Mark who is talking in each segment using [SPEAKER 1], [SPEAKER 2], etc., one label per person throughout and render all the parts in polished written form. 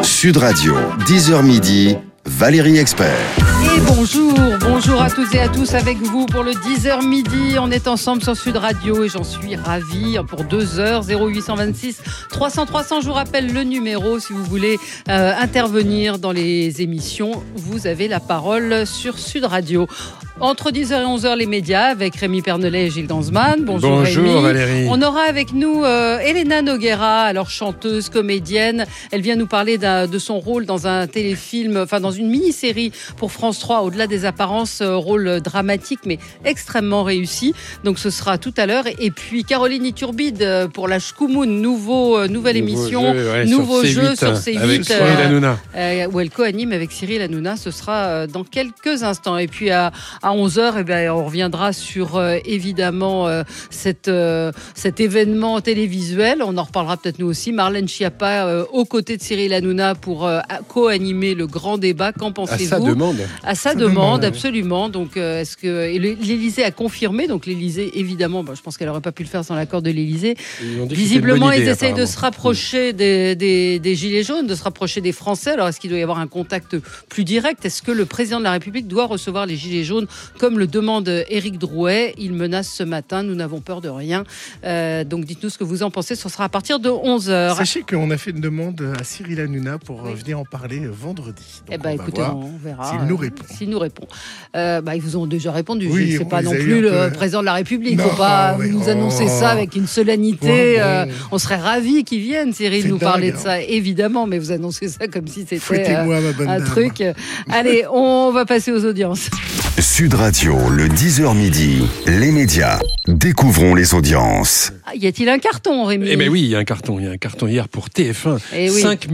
[SPEAKER 1] Sud Radio, 10h midi, Valérie Expert.
[SPEAKER 2] Et bonjour à toutes et à tous avec vous pour le 10h midi. On est ensemble sur Sud Radio et j'en suis ravie pour 2 heures. 0826 300 300, je vous rappelle le numéro si vous voulez intervenir dans les émissions. Vous avez la parole sur Sud Radio. Entre 10h et 11h, les médias avec Rémi Pernelet et Gilles Danzmann. Bonjour Rémi.
[SPEAKER 3] Valérie.
[SPEAKER 2] On aura avec nous Elena Noguera, alors chanteuse, comédienne. Elle vient nous parler de son rôle dans un téléfilm, enfin dans une mini-série pour France 3, au-delà des apparences, rôle dramatique mais extrêmement réussi. Donc ce sera tout à l'heure. Et puis Caroline Iturbide pour la Shkumun, nouvelle émission, nouveau jeu sur C8.
[SPEAKER 3] Avec Cyril Hanouna.
[SPEAKER 2] Où elle co-anime avec Cyril Hanouna. Ce sera dans quelques instants. Et puis à 11h, on reviendra sur évidemment cet événement télévisuel. On en reparlera peut-être nous aussi. Marlène Schiappa aux côtés de Cyril Hanouna pour co-animer le grand débat. Qu'en pensez-vous ? À sa demande, absolument. Donc, est-ce que l'Élysée a confirmé ? Donc, l'Élysée, évidemment, je pense qu'elle n'aurait pas pu le faire sans l'accord de l'Élysée. Visiblement, ils essayent de se rapprocher des Gilets jaunes, de se rapprocher des Français. Alors, est-ce qu'il doit y avoir un contact plus direct ? Est-ce que le président de la République doit recevoir les Gilets jaunes comme le demande Éric Drouet? Il menace ce matin. Nous n'avons peur de rien. Donc, dites-nous ce que vous en pensez. Ce sera à partir de 11h.
[SPEAKER 4] Sachez qu'on a fait une demande à Cyril Hanouna pour venir en parler vendredi. Donc
[SPEAKER 2] écoutez, on verra.
[SPEAKER 4] S'il nous répond.
[SPEAKER 2] Ils vous ont déjà répondu.
[SPEAKER 4] Oui,
[SPEAKER 2] c'est pas non plus le président de la République. Il ne faut pas nous annoncer ça avec une solennité. On serait ravis qu'il vienne, Cyril, nous parler de ça, évidemment. Mais vous annoncez ça comme si c'était un truc. Allez, on va passer aux audiences.
[SPEAKER 1] Sud Radio, le 10h midi, les médias. Découvrons les audiences.
[SPEAKER 2] Y a-t-il un carton, Rémi ?
[SPEAKER 3] Eh bien oui, il y a un carton. Il y a un carton hier pour TF1. 5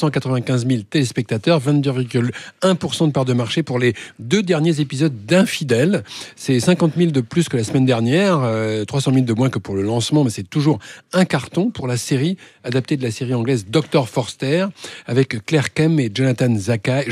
[SPEAKER 3] 195 000 téléspectateurs, 22,1% de part de marché pour les 2 derniers épisodes d'Infidèles. C'est 50 000 de plus que la semaine dernière, 300 000 de moins que pour le lancement, mais c'est toujours un carton pour la série adaptée de la série anglaise Dr Forster, avec Claire Kem et Jonathan Zakai.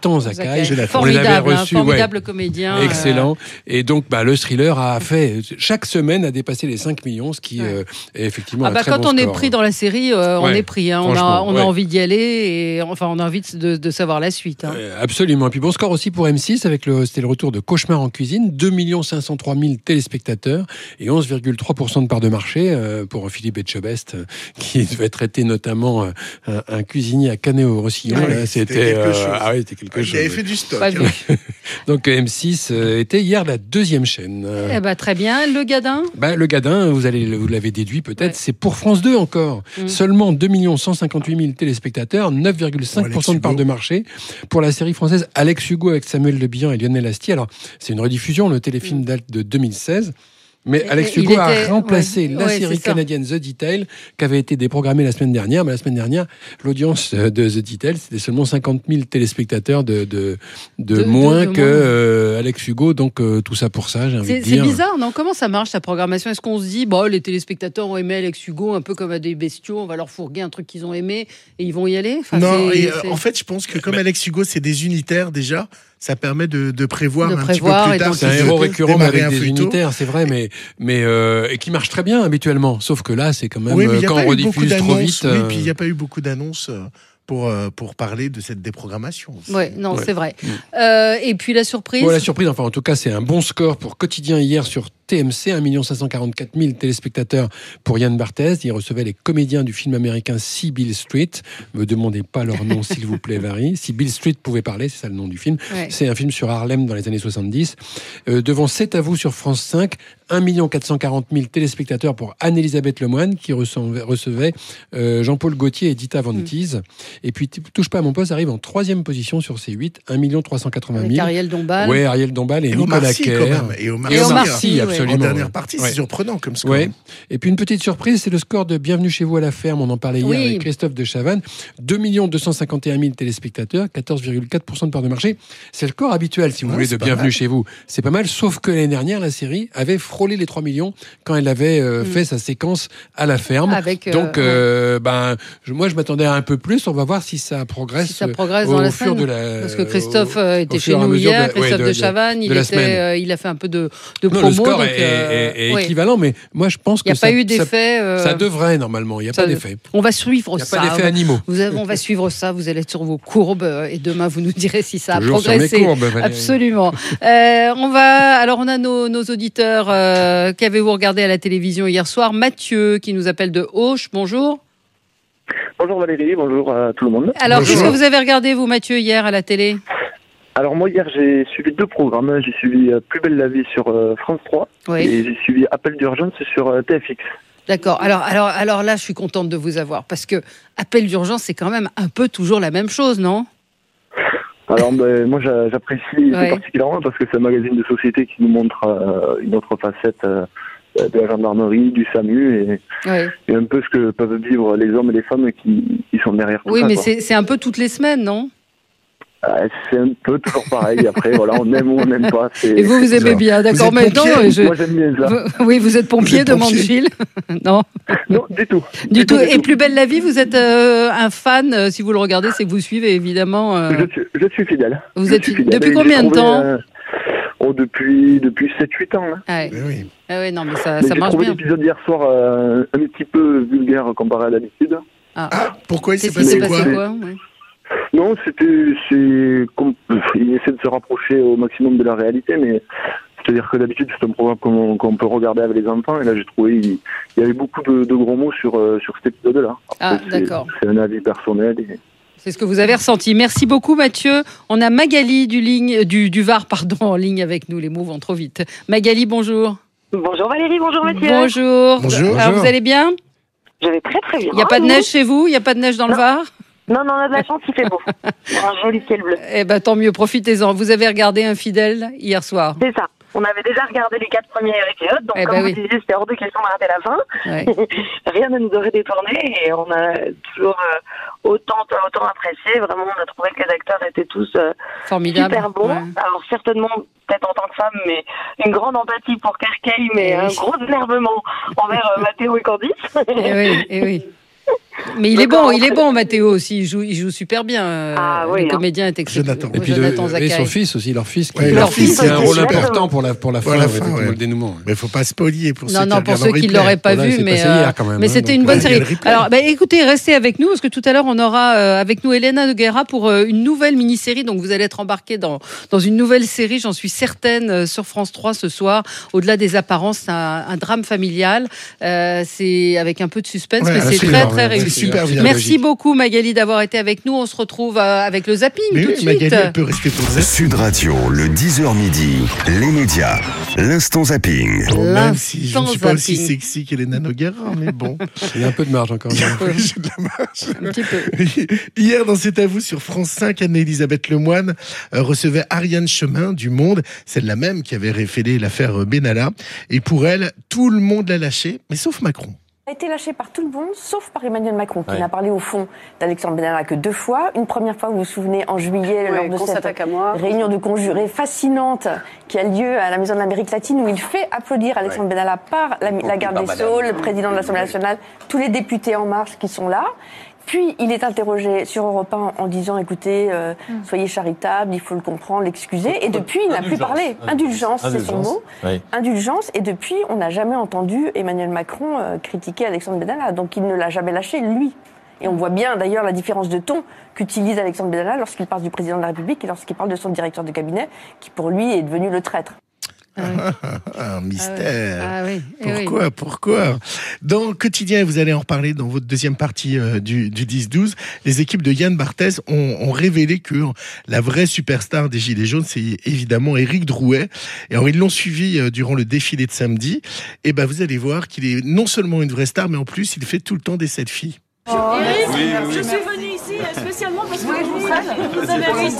[SPEAKER 3] On les avait reçus.
[SPEAKER 2] Formidable comédien.
[SPEAKER 3] Excellent. Et donc, le thriller a fait, chaque semaine, a dépassé les 5 millions, ce qui est effectivement un très bon score.
[SPEAKER 2] Quand on est pris dans la série, on est pris. On a envie d'y aller et on a envie de savoir la suite.
[SPEAKER 3] Absolument. Et puis bon score aussi pour M6, c'était le retour de Cauchemar en cuisine, 2 503 000 téléspectateurs et 11,3% de part de marché pour Philippe Etchebest, qui devait traiter notamment un cuisinier à Canet-au-Roussillon. C'était quelque chose.
[SPEAKER 4] Il avait fait du stock.
[SPEAKER 3] Donc M6 était hier la 2e chaîne.
[SPEAKER 2] Très bien. Le Gadin ?
[SPEAKER 3] Le Gadin, vous l'avez déduit peut-être, c'est pour France 2 encore. Seulement 2 158 000 téléspectateurs, 9,5% de part de marché pour la série française Alex Hugo avec Samuel Le Bihan et Lionel Astier. Alors, c'est une rediffusion, le téléfilm date de 2016. Mais Alex Hugo a remplacé la série canadienne The Detail qui avait été déprogrammée la semaine dernière. Mais la semaine dernière, l'audience de The Detail, c'était seulement 50 000 téléspectateurs de moins que Alex Hugo. Donc tout ça pour ça, j'ai envie de dire.
[SPEAKER 2] C'est bizarre, non ? Comment ça marche, la programmation ? Est-ce qu'on se dit, les téléspectateurs ont aimé Alex Hugo un peu comme à des bestiaux, on va leur fourguer un truc qu'ils ont aimé et ils vont y aller ?
[SPEAKER 4] En fait, je pense que comme Alex Hugo, c'est des unitaires déjà, ça permet de prévoir un petit peu plus tard.
[SPEAKER 3] C'est un héros récurrent avec des unitaires, c'est vrai, mais et qui marche très bien habituellement. Sauf que là, c'est quand même quand on rediffuse trop vite.
[SPEAKER 4] Oui, puis il n'y a pas eu beaucoup d'annonces pour parler de cette déprogrammation.
[SPEAKER 2] C'est vrai. Et puis la surprise.
[SPEAKER 3] La surprise, en tout cas, c'est un bon score pour Quotidien hier sur TMC, 1 544 000 téléspectateurs pour Yann Barthès. Il recevait les comédiens du film américain Si Beale Street. Ne me demandez pas leur nom, s'il vous plaît, Valérie. Si Beale Street pouvait parler, c'est ça le nom du film. Ouais. C'est un film sur Harlem dans les années 70. Devant C'est à vous sur France 5, 1 440 000 téléspectateurs pour Anne-Elisabeth Lemoine, qui recevait Jean-Paul Gaultier et Dita Von Teese. Et puis Touche pas à mon poste arrive en 3e position sur C8, 1 380 000.
[SPEAKER 2] Avec Ariel Dombal.
[SPEAKER 3] Oui, Ariel Dombal et Nicolas Kerr.
[SPEAKER 4] Et Omar Sy,
[SPEAKER 3] absolument.
[SPEAKER 4] En dernière partie, c'est surprenant comme score.
[SPEAKER 3] Ouais. Et puis une petite surprise, c'est le score de Bienvenue chez vous à la ferme. On en parlait hier avec Christophe de Chavannes. 2 251 000 téléspectateurs, 14,4% de part de marché. C'est le score habituel, si vous voulez, de Bienvenue chez vous. C'est pas mal, sauf que l'année dernière, la série avait frôlé les 3 millions quand elle avait fait sa séquence à la ferme. Donc, moi, je m'attendais à un peu plus. On va voir si ça progresse,
[SPEAKER 2] dans la semaine. Parce que Christophe était chez nous hier, Christophe de Chavannes, il a fait un peu de promo.
[SPEAKER 3] Le score est équivalent, mais moi je pense que
[SPEAKER 2] il n'y a pas eu d'effet.
[SPEAKER 3] Ça devrait normalement, il n'y a pas d'effet.
[SPEAKER 2] On va suivre ça.
[SPEAKER 3] Il n'y a pas d'effet animaux.
[SPEAKER 2] On va suivre ça, vous allez être sur vos courbes et demain vous nous direz si ça a progressé.
[SPEAKER 3] Sur mes courbes,
[SPEAKER 2] absolument. On a nos auditeurs. Qu'avez-vous regardé à la télévision hier soir? Mathieu qui nous appelle de Auch. Bonjour.
[SPEAKER 5] Bonjour Valérie, bonjour à tout le monde.
[SPEAKER 2] Alors, qu'est-ce que vous avez regardé, vous, Mathieu, hier à la télé?
[SPEAKER 5] Alors, moi, hier, j'ai suivi 2 programmes. J'ai suivi Plus belle la vie sur France 3 et j'ai suivi Appel d'urgence sur TFX.
[SPEAKER 2] D'accord. Alors là, je suis contente de vous avoir parce que Appel d'urgence, c'est quand même un peu toujours la même chose, non?
[SPEAKER 5] Alors, moi, j'apprécie particulièrement parce que c'est un magazine de société qui nous montre une autre facette de la gendarmerie, du SAMU et un peu ce que peuvent vivre les hommes et les femmes qui sont derrière tout ça.
[SPEAKER 2] Oui, mais c'est un peu toutes les semaines, non?
[SPEAKER 5] C'est un peu toujours pareil. Après, voilà, on aime ou on n'aime pas.
[SPEAKER 2] Et vous aimez bien, d'accord?
[SPEAKER 5] Moi, j'aime bien ça.
[SPEAKER 2] Oui, vous êtes pompier, demande Gilles. Non,
[SPEAKER 5] du tout.
[SPEAKER 2] Du tout. Et Plus belle la vie, vous êtes un fan. Si vous le regardez, c'est que vous suivez évidemment.
[SPEAKER 5] Je suis fidèle.
[SPEAKER 2] Vous êtes fidèle. Depuis combien de temps?
[SPEAKER 5] Depuis 7-8 ans. Hein.
[SPEAKER 2] Ah oui. Ah oui, non, mais ça marche bien.
[SPEAKER 5] J'ai trouvé l'épisode d'hier soir un petit peu vulgaire comparé à d'habitude.
[SPEAKER 4] Pourquoi il s'est passé quoi?
[SPEAKER 5] Non, il essaie de se rapprocher au maximum de la réalité, mais c'est-à-dire que d'habitude c'est un programme qu'on peut regarder avec les enfants, et là j'ai trouvé il y avait beaucoup de gros mots sur cet épisode-là. Après,
[SPEAKER 2] d'accord.
[SPEAKER 5] C'est un avis personnel.
[SPEAKER 2] C'est ce que vous avez ressenti. Merci beaucoup, Mathieu. On a Magali du Var, en ligne avec nous. Les mots vont trop vite. Magali, bonjour.
[SPEAKER 6] Bonjour Valérie, bonjour Mathieu.
[SPEAKER 2] Bonjour. Alors, vous allez bien?
[SPEAKER 6] Je vais très très bien.
[SPEAKER 2] Il n'y a pas de neige chez vous? Il n'y a pas de neige dans le Var?
[SPEAKER 6] Non, on a de la chance, il fait beau. Un joli ciel bleu.
[SPEAKER 2] Eh ben, tant mieux, profitez-en. Vous avez regardé Infidèle hier soir?
[SPEAKER 6] C'est ça. On avait déjà regardé les 4 premiers épisodes, donc comme vous disiez, c'était hors de question de rater la fin. Ouais. Rien ne nous aurait détourné et on a toujours autant apprécié. Vraiment, on a trouvé que les acteurs étaient tous
[SPEAKER 2] formidables,
[SPEAKER 6] super bons. Ouais. Alors certainement, peut-être en tant que femme, mais une grande empathie pour Kerkei, mais un gros énervement envers Mathéo et Candice.
[SPEAKER 2] Et oui. Mais il est bon, Mathéo aussi. Il joue super bien. Le comédien est excellent.
[SPEAKER 3] Et puis son fils aussi, leur fils.
[SPEAKER 2] Leur fils
[SPEAKER 3] a un rôle important pour la fin, le dénouement.
[SPEAKER 4] Mais il ne faut pas spoiler pour ceux
[SPEAKER 2] qui ne l'auraient pas vu. Mais c'était une bonne série. Alors, écoutez, restez avec nous parce que tout à l'heure on aura avec nous Elena Nogueira pour une nouvelle mini-série. Donc vous allez être embarqués dans une nouvelle série, j'en suis certaine, sur France 3 ce soir. Au-delà des apparences, c'est un drame familial. C'est avec un peu de suspense, mais c'est très réussi.
[SPEAKER 4] Super bien.
[SPEAKER 2] Merci beaucoup Magali d'avoir été avec nous. On se retrouve avec le zapping tout de suite.
[SPEAKER 4] Magali, elle peut rester pour le
[SPEAKER 1] Sud Radio, le 10h midi, les médias, l'instant zapping.
[SPEAKER 4] Même si je ne suis pas aussi sexy qu'Elena Nogueira, mais bon.
[SPEAKER 3] Il y a un peu de marge encore.
[SPEAKER 4] J'ai de la marge.
[SPEAKER 2] Un petit peu.
[SPEAKER 4] Hier, dans C'est à vous sur France 5, Anne-Elisabeth Lemoine recevait Ariane Chemin du Monde, celle-là même qui avait révélé l'affaire Benalla. Et pour elle, tout le monde l'a lâché, mais sauf Macron.
[SPEAKER 7] A été lâché par tout le monde, sauf par Emmanuel Macron, qui n'a parlé au fond d'Alexandre Benalla que 2 fois. Une première fois, vous vous souvenez, en juillet, lors de cette réunion de conjurés fascinante qui a lieu à la Maison de l'Amérique latine, où il fait applaudir Alexandre Benalla par la garde des Sceaux, le président de l'Assemblée nationale, tous les députés En Marche qui sont là. Puis, il est interrogé sur Europe 1 en disant, écoutez, soyez charitable, il faut le comprendre, l'excuser. Et depuis, il n'a plus parlé. Indulgence, c'est son mot. Oui. Indulgence. Et depuis, on n'a jamais entendu Emmanuel Macron critiquer Alexandre Benalla. Donc, il ne l'a jamais lâché, lui. Et on voit bien, d'ailleurs, la différence de ton qu'utilise Alexandre Benalla lorsqu'il parle du président de la République et lorsqu'il parle de son directeur de cabinet, qui, pour lui, est devenu le traître.
[SPEAKER 4] Un mystère.
[SPEAKER 2] Oui.
[SPEAKER 4] Pourquoi Dans Quotidien, vous allez en reparler dans votre deuxième partie du 10-12, les équipes de Yann Barthès ont révélé que la vraie superstar des Gilets jaunes, c'est évidemment Éric Drouet. Et alors, ils l'ont suivi durant le défilé de samedi. Et vous allez voir qu'il est non seulement une vraie star, mais en plus, il fait tout le temps des selfies.
[SPEAKER 8] Eric, je suis venue ici spécialement parce que vous avez invité.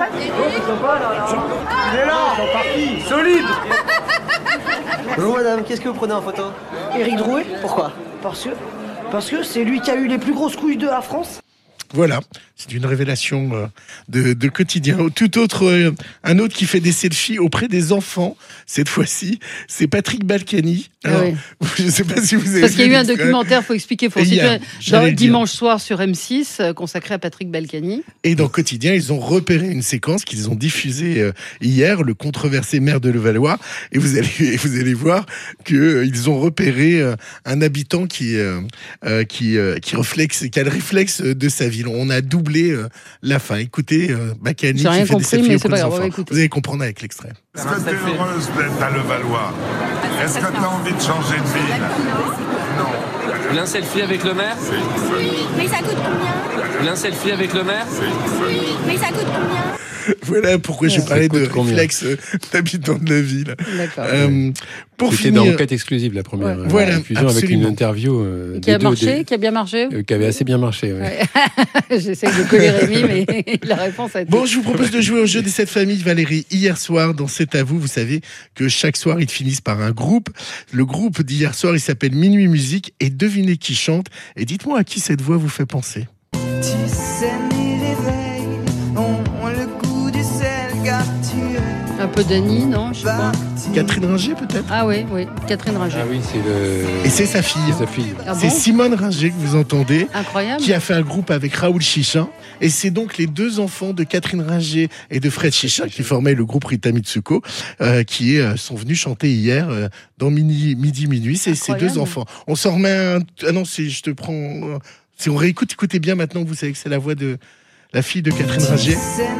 [SPEAKER 9] Il est là, ils sont partis, solide. Bonjour madame, qu'est-ce que vous prenez en photo?
[SPEAKER 10] Éric Drouet.
[SPEAKER 9] Pourquoi?
[SPEAKER 10] Parce que c'est lui qui a eu les plus grosses couilles de la France.
[SPEAKER 4] Voilà, c'est une révélation de quotidien. Tout autre, un autre qui fait des selfies auprès des enfants, cette fois-ci, c'est Patrick Balkany. Alors, je ne sais pas si vous avez
[SPEAKER 2] Parce qu'il y a eu un documentaire, il faut expliquer, dimanche soir sur M6, consacré à Patrick Balkany.
[SPEAKER 4] Et dans Quotidien, ils ont repéré une séquence qu'ils ont diffusée hier, le controversé maire de Levallois, et vous allez voir qu'ils ont repéré un habitant qui a le réflexe de sa ville. On a doublé la fin. Écoutez, Balkany qui fait des selfies auprès des enfants. Vous allez comprendre avec l'extrait.
[SPEAKER 10] Est-ce que tu es heureuse d'être à Levallois? Est-ce que tu as envie de changer de ville? Non.
[SPEAKER 11] Vous voulez un selfie avec le maire?
[SPEAKER 12] Oui. Mais ça coûte combien?
[SPEAKER 11] Vous voulez un selfie avec le maire?
[SPEAKER 12] Oui. Mais ça coûte combien?
[SPEAKER 4] Voilà pourquoi je parlais de réflexe d'habitants de la ville.
[SPEAKER 2] D'accord.
[SPEAKER 3] C'était dans Enquête exclusive la première diffusion avec une interview
[SPEAKER 2] qui a bien marché,
[SPEAKER 3] qui avait assez bien marché. Ouais.
[SPEAKER 2] J'essaie de coller Rémi, mais la réponse a été...
[SPEAKER 4] Bon, je vous propose de jouer au jeu des 7 familles, Valérie. Hier soir, dans C'est à vous, vous savez que chaque soir, ils finissent par un groupe. Le groupe d'hier soir, il s'appelle Minuit Musique. Et devinez qui chante. Et dites-moi à qui cette voix vous fait penser.
[SPEAKER 13] Tu sais, mes réveils ont le goût du sel gâteux.
[SPEAKER 2] Un peu d'Annie, non? Je sais pas.
[SPEAKER 4] Catherine Ringer, peut-être?
[SPEAKER 2] Ah oui, Catherine Ringer.
[SPEAKER 3] Ah oui, c'est le...
[SPEAKER 4] Et c'est sa fille.
[SPEAKER 2] Ah
[SPEAKER 4] c'est
[SPEAKER 2] bon?
[SPEAKER 4] Simone Ringer que vous entendez.
[SPEAKER 2] Incroyable.
[SPEAKER 4] Qui a fait un groupe avec Raoul Chichin. Et c'est donc les 2 enfants de Catherine Ringer et de Fred Chichin qui formaient le groupe Rita Mitsuko qui sont venus chanter hier dans Midi Minuit. C'est ces 2 enfants. On s'en remet un... Ah non, je te prends... Si on réécoute, écoutez bien maintenant, vous savez que c'est la voix de la fille de Catherine Ringer.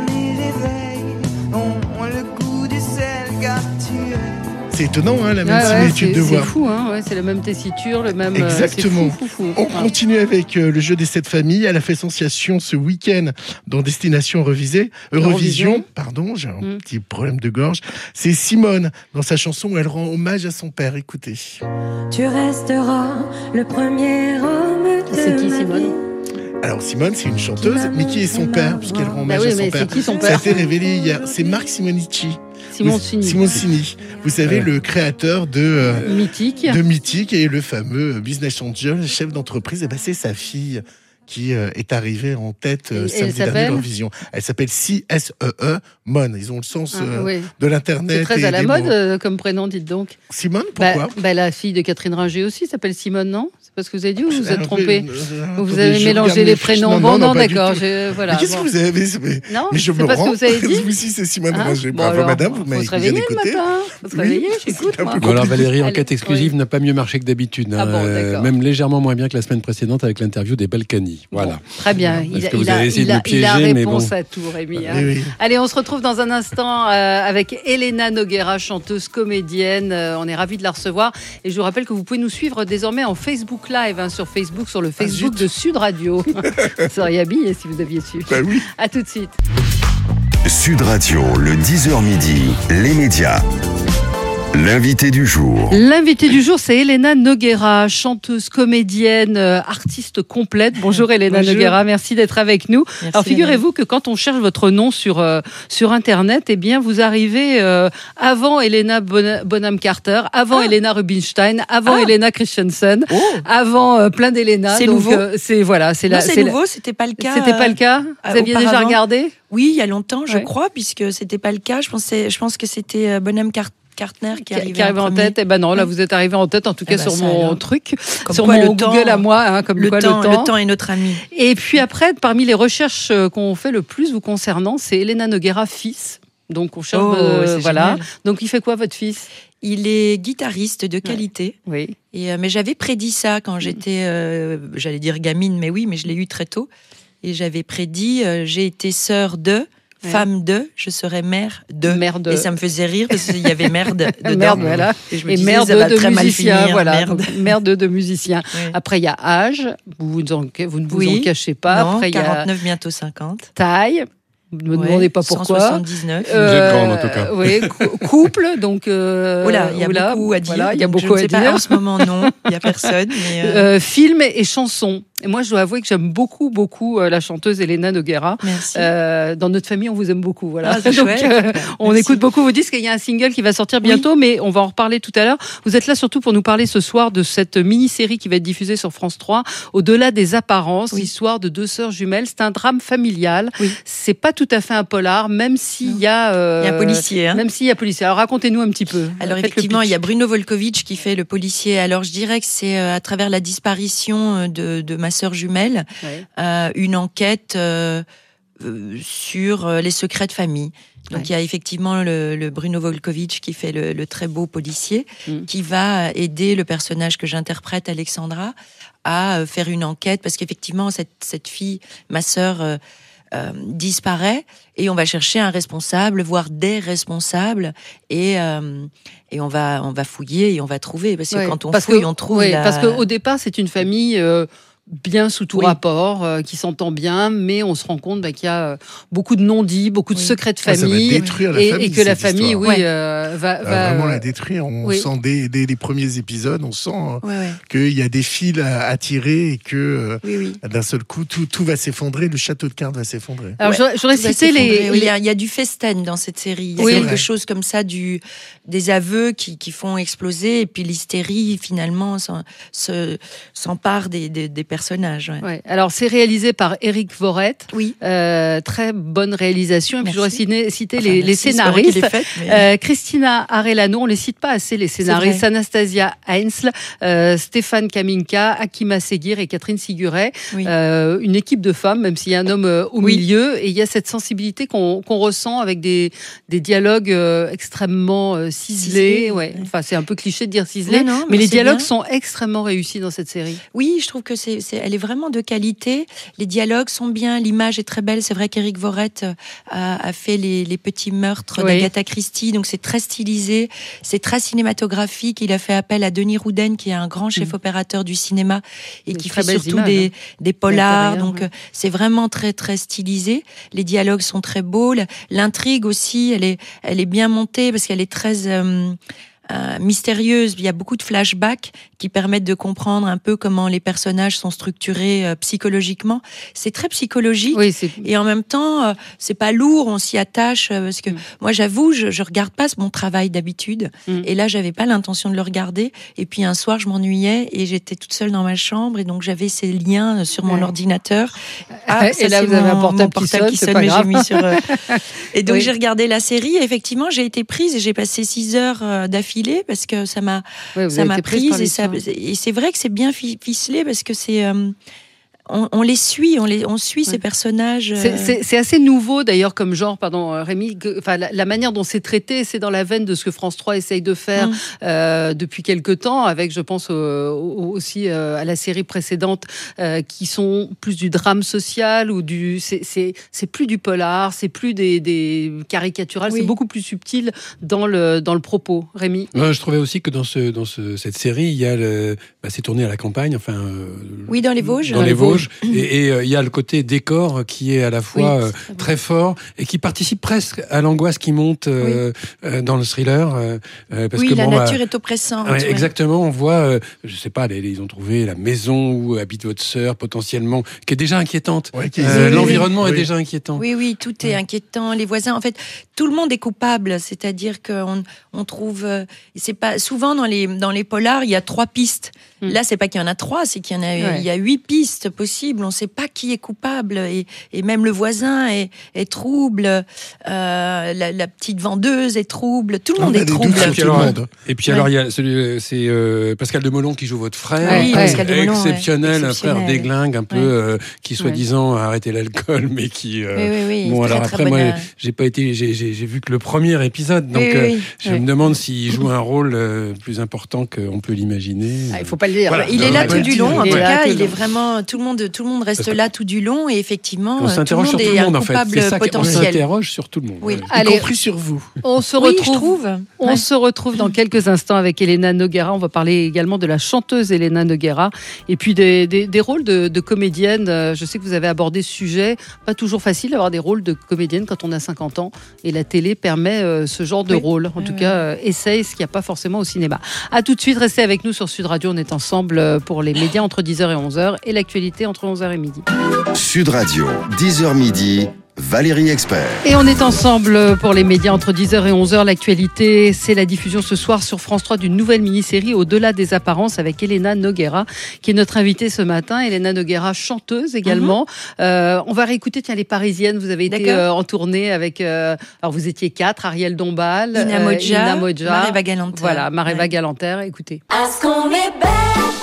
[SPEAKER 4] C'est étonnant, hein, la même similitude de voix.
[SPEAKER 2] C'est fou, hein, c'est la même tessiture, le même...
[SPEAKER 4] Exactement.
[SPEAKER 2] Fou.
[SPEAKER 4] On continue avec le jeu des 7 familles. Elle a fait sensation ce week-end dans Destination Eurovision. Pardon, j'ai un petit problème de gorge. C'est Simone, dans sa chanson où elle rend hommage à son père. Écoutez.
[SPEAKER 14] Tu resteras le premier homme de
[SPEAKER 2] C'est qui, Simone?
[SPEAKER 4] Alors Simone, c'est une chanteuse, mais qui est son père, puisqu'elle rend hommage à son père.
[SPEAKER 2] C'est qui son père?
[SPEAKER 4] Ça a été révélé hier. C'est Marc Simoncini. Simoncini. Vous savez, le créateur de Mythique et le fameux Business Angel, chef d'entreprise. Et ben c'est sa fille qui est arrivée en tête samedi dernier dans Vision. Elle s'appelle CSEE Mon. Ils ont le sens de l'internet.
[SPEAKER 2] C'est très à la mode comme prénom, dites donc.
[SPEAKER 4] Simone, pourquoi?
[SPEAKER 2] La fille de Catherine Ringer aussi s'appelle Simone, non? C'est pas ce que vous avez dit ou vous vous êtes trompé? Vous avez mélangé les prénoms. Non, d'accord.
[SPEAKER 4] Voilà. Mais qu'est-ce que vous avez?
[SPEAKER 2] Non,
[SPEAKER 4] mais je me
[SPEAKER 2] rends. Ce que vous avez dit?
[SPEAKER 4] Oui, si, c'est Simone Ringer. Bravo, madame, vous m'avez bien écouté.
[SPEAKER 2] Faut se réveiller, j'écoute.
[SPEAKER 3] Alors Valérie, Enquête exclusive n'a pas mieux marché que d'habitude. Même légèrement moins bien que la semaine précédente avec l'interview des Balkany. Voilà.
[SPEAKER 2] Très bien. Il a réponse à tout, Rémi. Oui. Allez, on se retrouve dans un instant avec Elena Noguera, chanteuse, comédienne. On est ravis de la recevoir. Et je vous rappelle que vous pouvez nous suivre désormais en Facebook Live, sur Facebook, sur le Facebook de Sud Radio. Vous seriez habillé si vous aviez su.
[SPEAKER 4] Bah oui.
[SPEAKER 2] À tout de suite.
[SPEAKER 1] Sud Radio, le 10h midi, les médias. L'invité du jour.
[SPEAKER 2] L'invité du jour, c'est Elena Noguera, chanteuse, comédienne, artiste complète. Bonjour Elena Noguera, merci d'être avec nous. Merci. Alors figurez-vous que quand on cherche votre nom sur Internet, eh bien vous arrivez avant Helena Bonham Carter, avant Helena Rubinstein, avant Helena Christensen, avant plein d'Helena.
[SPEAKER 15] C'est
[SPEAKER 2] donc,
[SPEAKER 15] nouveau.
[SPEAKER 2] C'est
[SPEAKER 15] nouveau, c'était pas le cas.
[SPEAKER 2] C'était pas le cas. Vous aviez déjà regardé?
[SPEAKER 15] Oui, il y a longtemps, je crois, puisque c'était pas le cas. Je pense que c'était Bonham Carter qui arrivait
[SPEAKER 2] en tête. Eh ben non, là vous êtes arrivé en tête, en tout cas sur mon truc,
[SPEAKER 15] comme
[SPEAKER 2] sur
[SPEAKER 15] quoi,
[SPEAKER 2] mon Google à moi, comme
[SPEAKER 15] le
[SPEAKER 2] quoi
[SPEAKER 15] temps, le temps est notre ami.
[SPEAKER 2] Et puis après, parmi les recherches qu'on fait le plus vous concernant, c'est Elena Noguera fils. Donc on cherche, voilà. Génial. Donc il fait quoi votre fils?
[SPEAKER 15] Il est guitariste de qualité.
[SPEAKER 2] Oui.
[SPEAKER 15] Mais j'avais prédit ça quand j'étais, j'allais dire gamine, mais oui, mais je l'ai eu très tôt. Et j'avais prédit, j'ai été sœur de. Femme de, je serais mère de. Et ça me faisait rire parce qu'il y avait merde dedans.
[SPEAKER 2] Merde, voilà.
[SPEAKER 15] Et je me disais, merde de musicien,
[SPEAKER 2] voilà. Merde de musicien. Oui. Après, il y a âge, vous ne vous en cachez pas.
[SPEAKER 15] Non,
[SPEAKER 2] après,
[SPEAKER 15] 49, bientôt 50.
[SPEAKER 2] Taille. Ne me demandez pas pourquoi.
[SPEAKER 15] 179.
[SPEAKER 3] Vous êtes grande en tout cas.
[SPEAKER 2] Oui, couple, donc.
[SPEAKER 15] Il y a beaucoup à dire.
[SPEAKER 2] Voilà, il y a beaucoup à dire.
[SPEAKER 15] Pas, en ce moment, non, il n'y a personne. Mais
[SPEAKER 2] film et chansons. Et moi, je dois avouer que j'aime beaucoup la chanteuse Elena Nogueira.
[SPEAKER 15] Merci.
[SPEAKER 2] Dans notre famille, on vous aime beaucoup. Voilà.
[SPEAKER 15] Donc,
[SPEAKER 2] on écoute beaucoup vos disques. Il y a un single qui va sortir bientôt, mais on va en reparler tout à l'heure. Vous êtes là surtout pour nous parler ce soir de cette mini-série qui va être diffusée sur France 3, Au-delà des apparences, l'histoire de deux sœurs jumelles. C'est un drame familial. Oui. C'est pas tout à fait un polar, même s'il y a
[SPEAKER 15] un policier.
[SPEAKER 2] Même s'il y a policier. Alors racontez-nous un petit peu.
[SPEAKER 15] Alors effectivement, il y a Bruno Volkovitch qui fait le policier. Alors je dirais que c'est à travers la disparition de ma sœur jumelle, une enquête sur les secrets de famille. Donc il y a effectivement le Bruno Volkovitch qui fait le très beau policier, qui va aider le personnage que j'interprète, Alexandra, à faire une enquête, parce qu'effectivement cette fille, ma sœur, disparaît, et on va chercher un responsable, voire des responsables, et on va fouiller et on va trouver, parce que quand on fouille, on trouve.
[SPEAKER 2] Parce qu'au départ, c'est une famille bien sous tout rapport, qui s'entend bien, mais on se rend compte qu'il y a beaucoup de non-dits, beaucoup de secrets de famille,
[SPEAKER 4] ça va détruire la famille,
[SPEAKER 2] et que la famille, va
[SPEAKER 4] vraiment la détruire. On sent dès les premiers épisodes, on sent qu'il y a des fils à tirer et que d'un seul coup, tout va s'effondrer, le château de cartes va s'effondrer.
[SPEAKER 2] Alors j'aurais cité
[SPEAKER 15] il y a du festen dans cette série. Il y a quelque chose comme ça, des aveux qui font exploser, et puis l'hystérie finalement s'empare des personnages.
[SPEAKER 2] Alors c'est réalisé par Éric Voret. Très bonne réalisation. Et puis j'aurais cité les scénaristes. Christina Arellano, on les cite pas assez, les scénaristes. Anastasia Heinzl, Stéphane Kaminka, Akima Seguir et Catherine Siguret. Une équipe de femmes, même s'il y a un homme au milieu. Et il y a cette sensibilité qu'on ressent avec des dialogues extrêmement ciselés. Enfin, c'est un peu cliché de dire ciselés, mais les dialogues sont extrêmement réussis dans cette série.
[SPEAKER 15] Oui, je trouve que elle est vraiment de qualité. Les dialogues sont bien, l'image est très belle. C'est vrai qu'Éric Voret a fait les petits meurtres d'Agatha Christie, donc c'est très stylisé, c'est très cinématographique. Il a fait appel à Denis Rouden, qui est un grand chef opérateur du cinéma et qui fait surtout des polars. Donc c'est vraiment très très stylisé. Les dialogues sont très beaux. L'intrigue aussi, elle est bien montée parce qu'elle est très mystérieuse. Il y a beaucoup de flashbacks qui permettent de comprendre un peu comment les personnages sont structurés psychologiquement. C'est très psychologique, et en même temps, c'est pas lourd, on s'y attache, parce que moi, j'avoue, je regarde pas mon travail d'habitude, et là, j'avais pas l'intention de le regarder, et puis un soir, je m'ennuyais, et j'étais toute seule dans ma chambre, et donc j'avais ces liens sur mon ordinateur.
[SPEAKER 2] Et là, vous avez un portable qui sonne,
[SPEAKER 15] mais j'ai mis sur... Et donc, j'ai regardé la série, et effectivement, j'ai été prise, et j'ai passé 6 heures d'affilée, parce que ça m'a prise, et c'est vrai que c'est bien ficelé, parce que c'est on les suit, on suit ces personnages.
[SPEAKER 2] C'est assez nouveau d'ailleurs comme genre, pardon Rémi, la manière dont c'est traité, c'est dans la veine de ce que France 3 essaye de faire depuis quelque temps, avec, je pense aussi à la série précédente, qui sont plus du drame social, ou c'est plus du polar, c'est plus des caricaturales, c'est beaucoup plus subtil dans le propos. Rémi?
[SPEAKER 3] Je trouvais aussi que dans cette série, il y a c'est tourné à la campagne,
[SPEAKER 15] dans les Vosges.
[SPEAKER 3] Dans les Vosges. Et il y a le côté décor qui est à la fois très fort et qui participe presque à l'angoisse qui monte dans le thriller. Parce que,
[SPEAKER 15] la nature est oppressante.
[SPEAKER 3] Exactement, on voit, je sais pas, ils ont trouvé la maison où habite votre sœur potentiellement, qui est déjà inquiétante. L'environnement est déjà inquiétant.
[SPEAKER 15] Oui, tout est inquiétant. Les voisins, en fait, tout le monde est coupable. C'est-à-dire qu'on trouve, c'est pas souvent dans les polars, il y a 3 pistes. Là, c'est pas qu'il y en a 3, c'est qu'il y en a, il y a 8 pistes possibles. On sait pas qui est coupable, et même le voisin est trouble. La petite vendeuse est trouble. Tout le monde est trouble.
[SPEAKER 3] Et puis alors, il y a c'est Pascal Demolon qui joue votre frère, exceptionnel, un frère déglingue un peu, qui soi-disant a arrêté l'alcool, mais qui. Bon, alors après, moi, j'ai vu que le premier épisode, donc je me demande s'il joue un rôle plus important qu'on peut l'imaginer.
[SPEAKER 2] Il faut pas le dire.
[SPEAKER 15] Voilà. Il est là tout du long. En tout cas, il est vraiment. Tout le monde reste là tout du long et effectivement,
[SPEAKER 3] on s'interroge
[SPEAKER 15] tout le monde
[SPEAKER 3] sur tout
[SPEAKER 15] est
[SPEAKER 3] le monde
[SPEAKER 15] un
[SPEAKER 3] en fait.
[SPEAKER 15] coupable
[SPEAKER 3] C'est ça
[SPEAKER 15] potentiel.
[SPEAKER 3] on s'interroge sur tout le monde.
[SPEAKER 15] Oui.
[SPEAKER 4] Y compris sur vous.
[SPEAKER 2] On se retrouve dans quelques instants avec Elena Noguera. On va parler également de la chanteuse Elena Noguera et puis des rôles de comédienne. Je sais que vous avez abordé ce sujet. Pas toujours facile d'avoir des rôles de comédienne quand on a 50 ans et la télé permet ce genre de rôle. En tout cas, essaye ce qu'il n'y a pas forcément au cinéma. À tout de suite, restez avec nous sur Sud Radio. On est ensemble pour les médias entre 10h et 11h et l'actualité entre 11h et midi.
[SPEAKER 1] Sud Radio, 10h midi, Valérie Expert.
[SPEAKER 2] Et on est ensemble pour les médias entre 10h et 11h. L'actualité, c'est la diffusion ce soir sur France 3 d'une nouvelle mini-série Au-delà des apparences avec Elena Noguera, qui est notre invitée ce matin. Elena Noguera, chanteuse également. On va réécouter Les Parisiennes. Vous avez été en tournée avec... alors vous étiez 4, Ariel Dombal,
[SPEAKER 15] Ina Modja,
[SPEAKER 2] Maréva Galanter. Voilà, Maréva Galanter. Écoutez.
[SPEAKER 16] Est-ce qu'on est bête?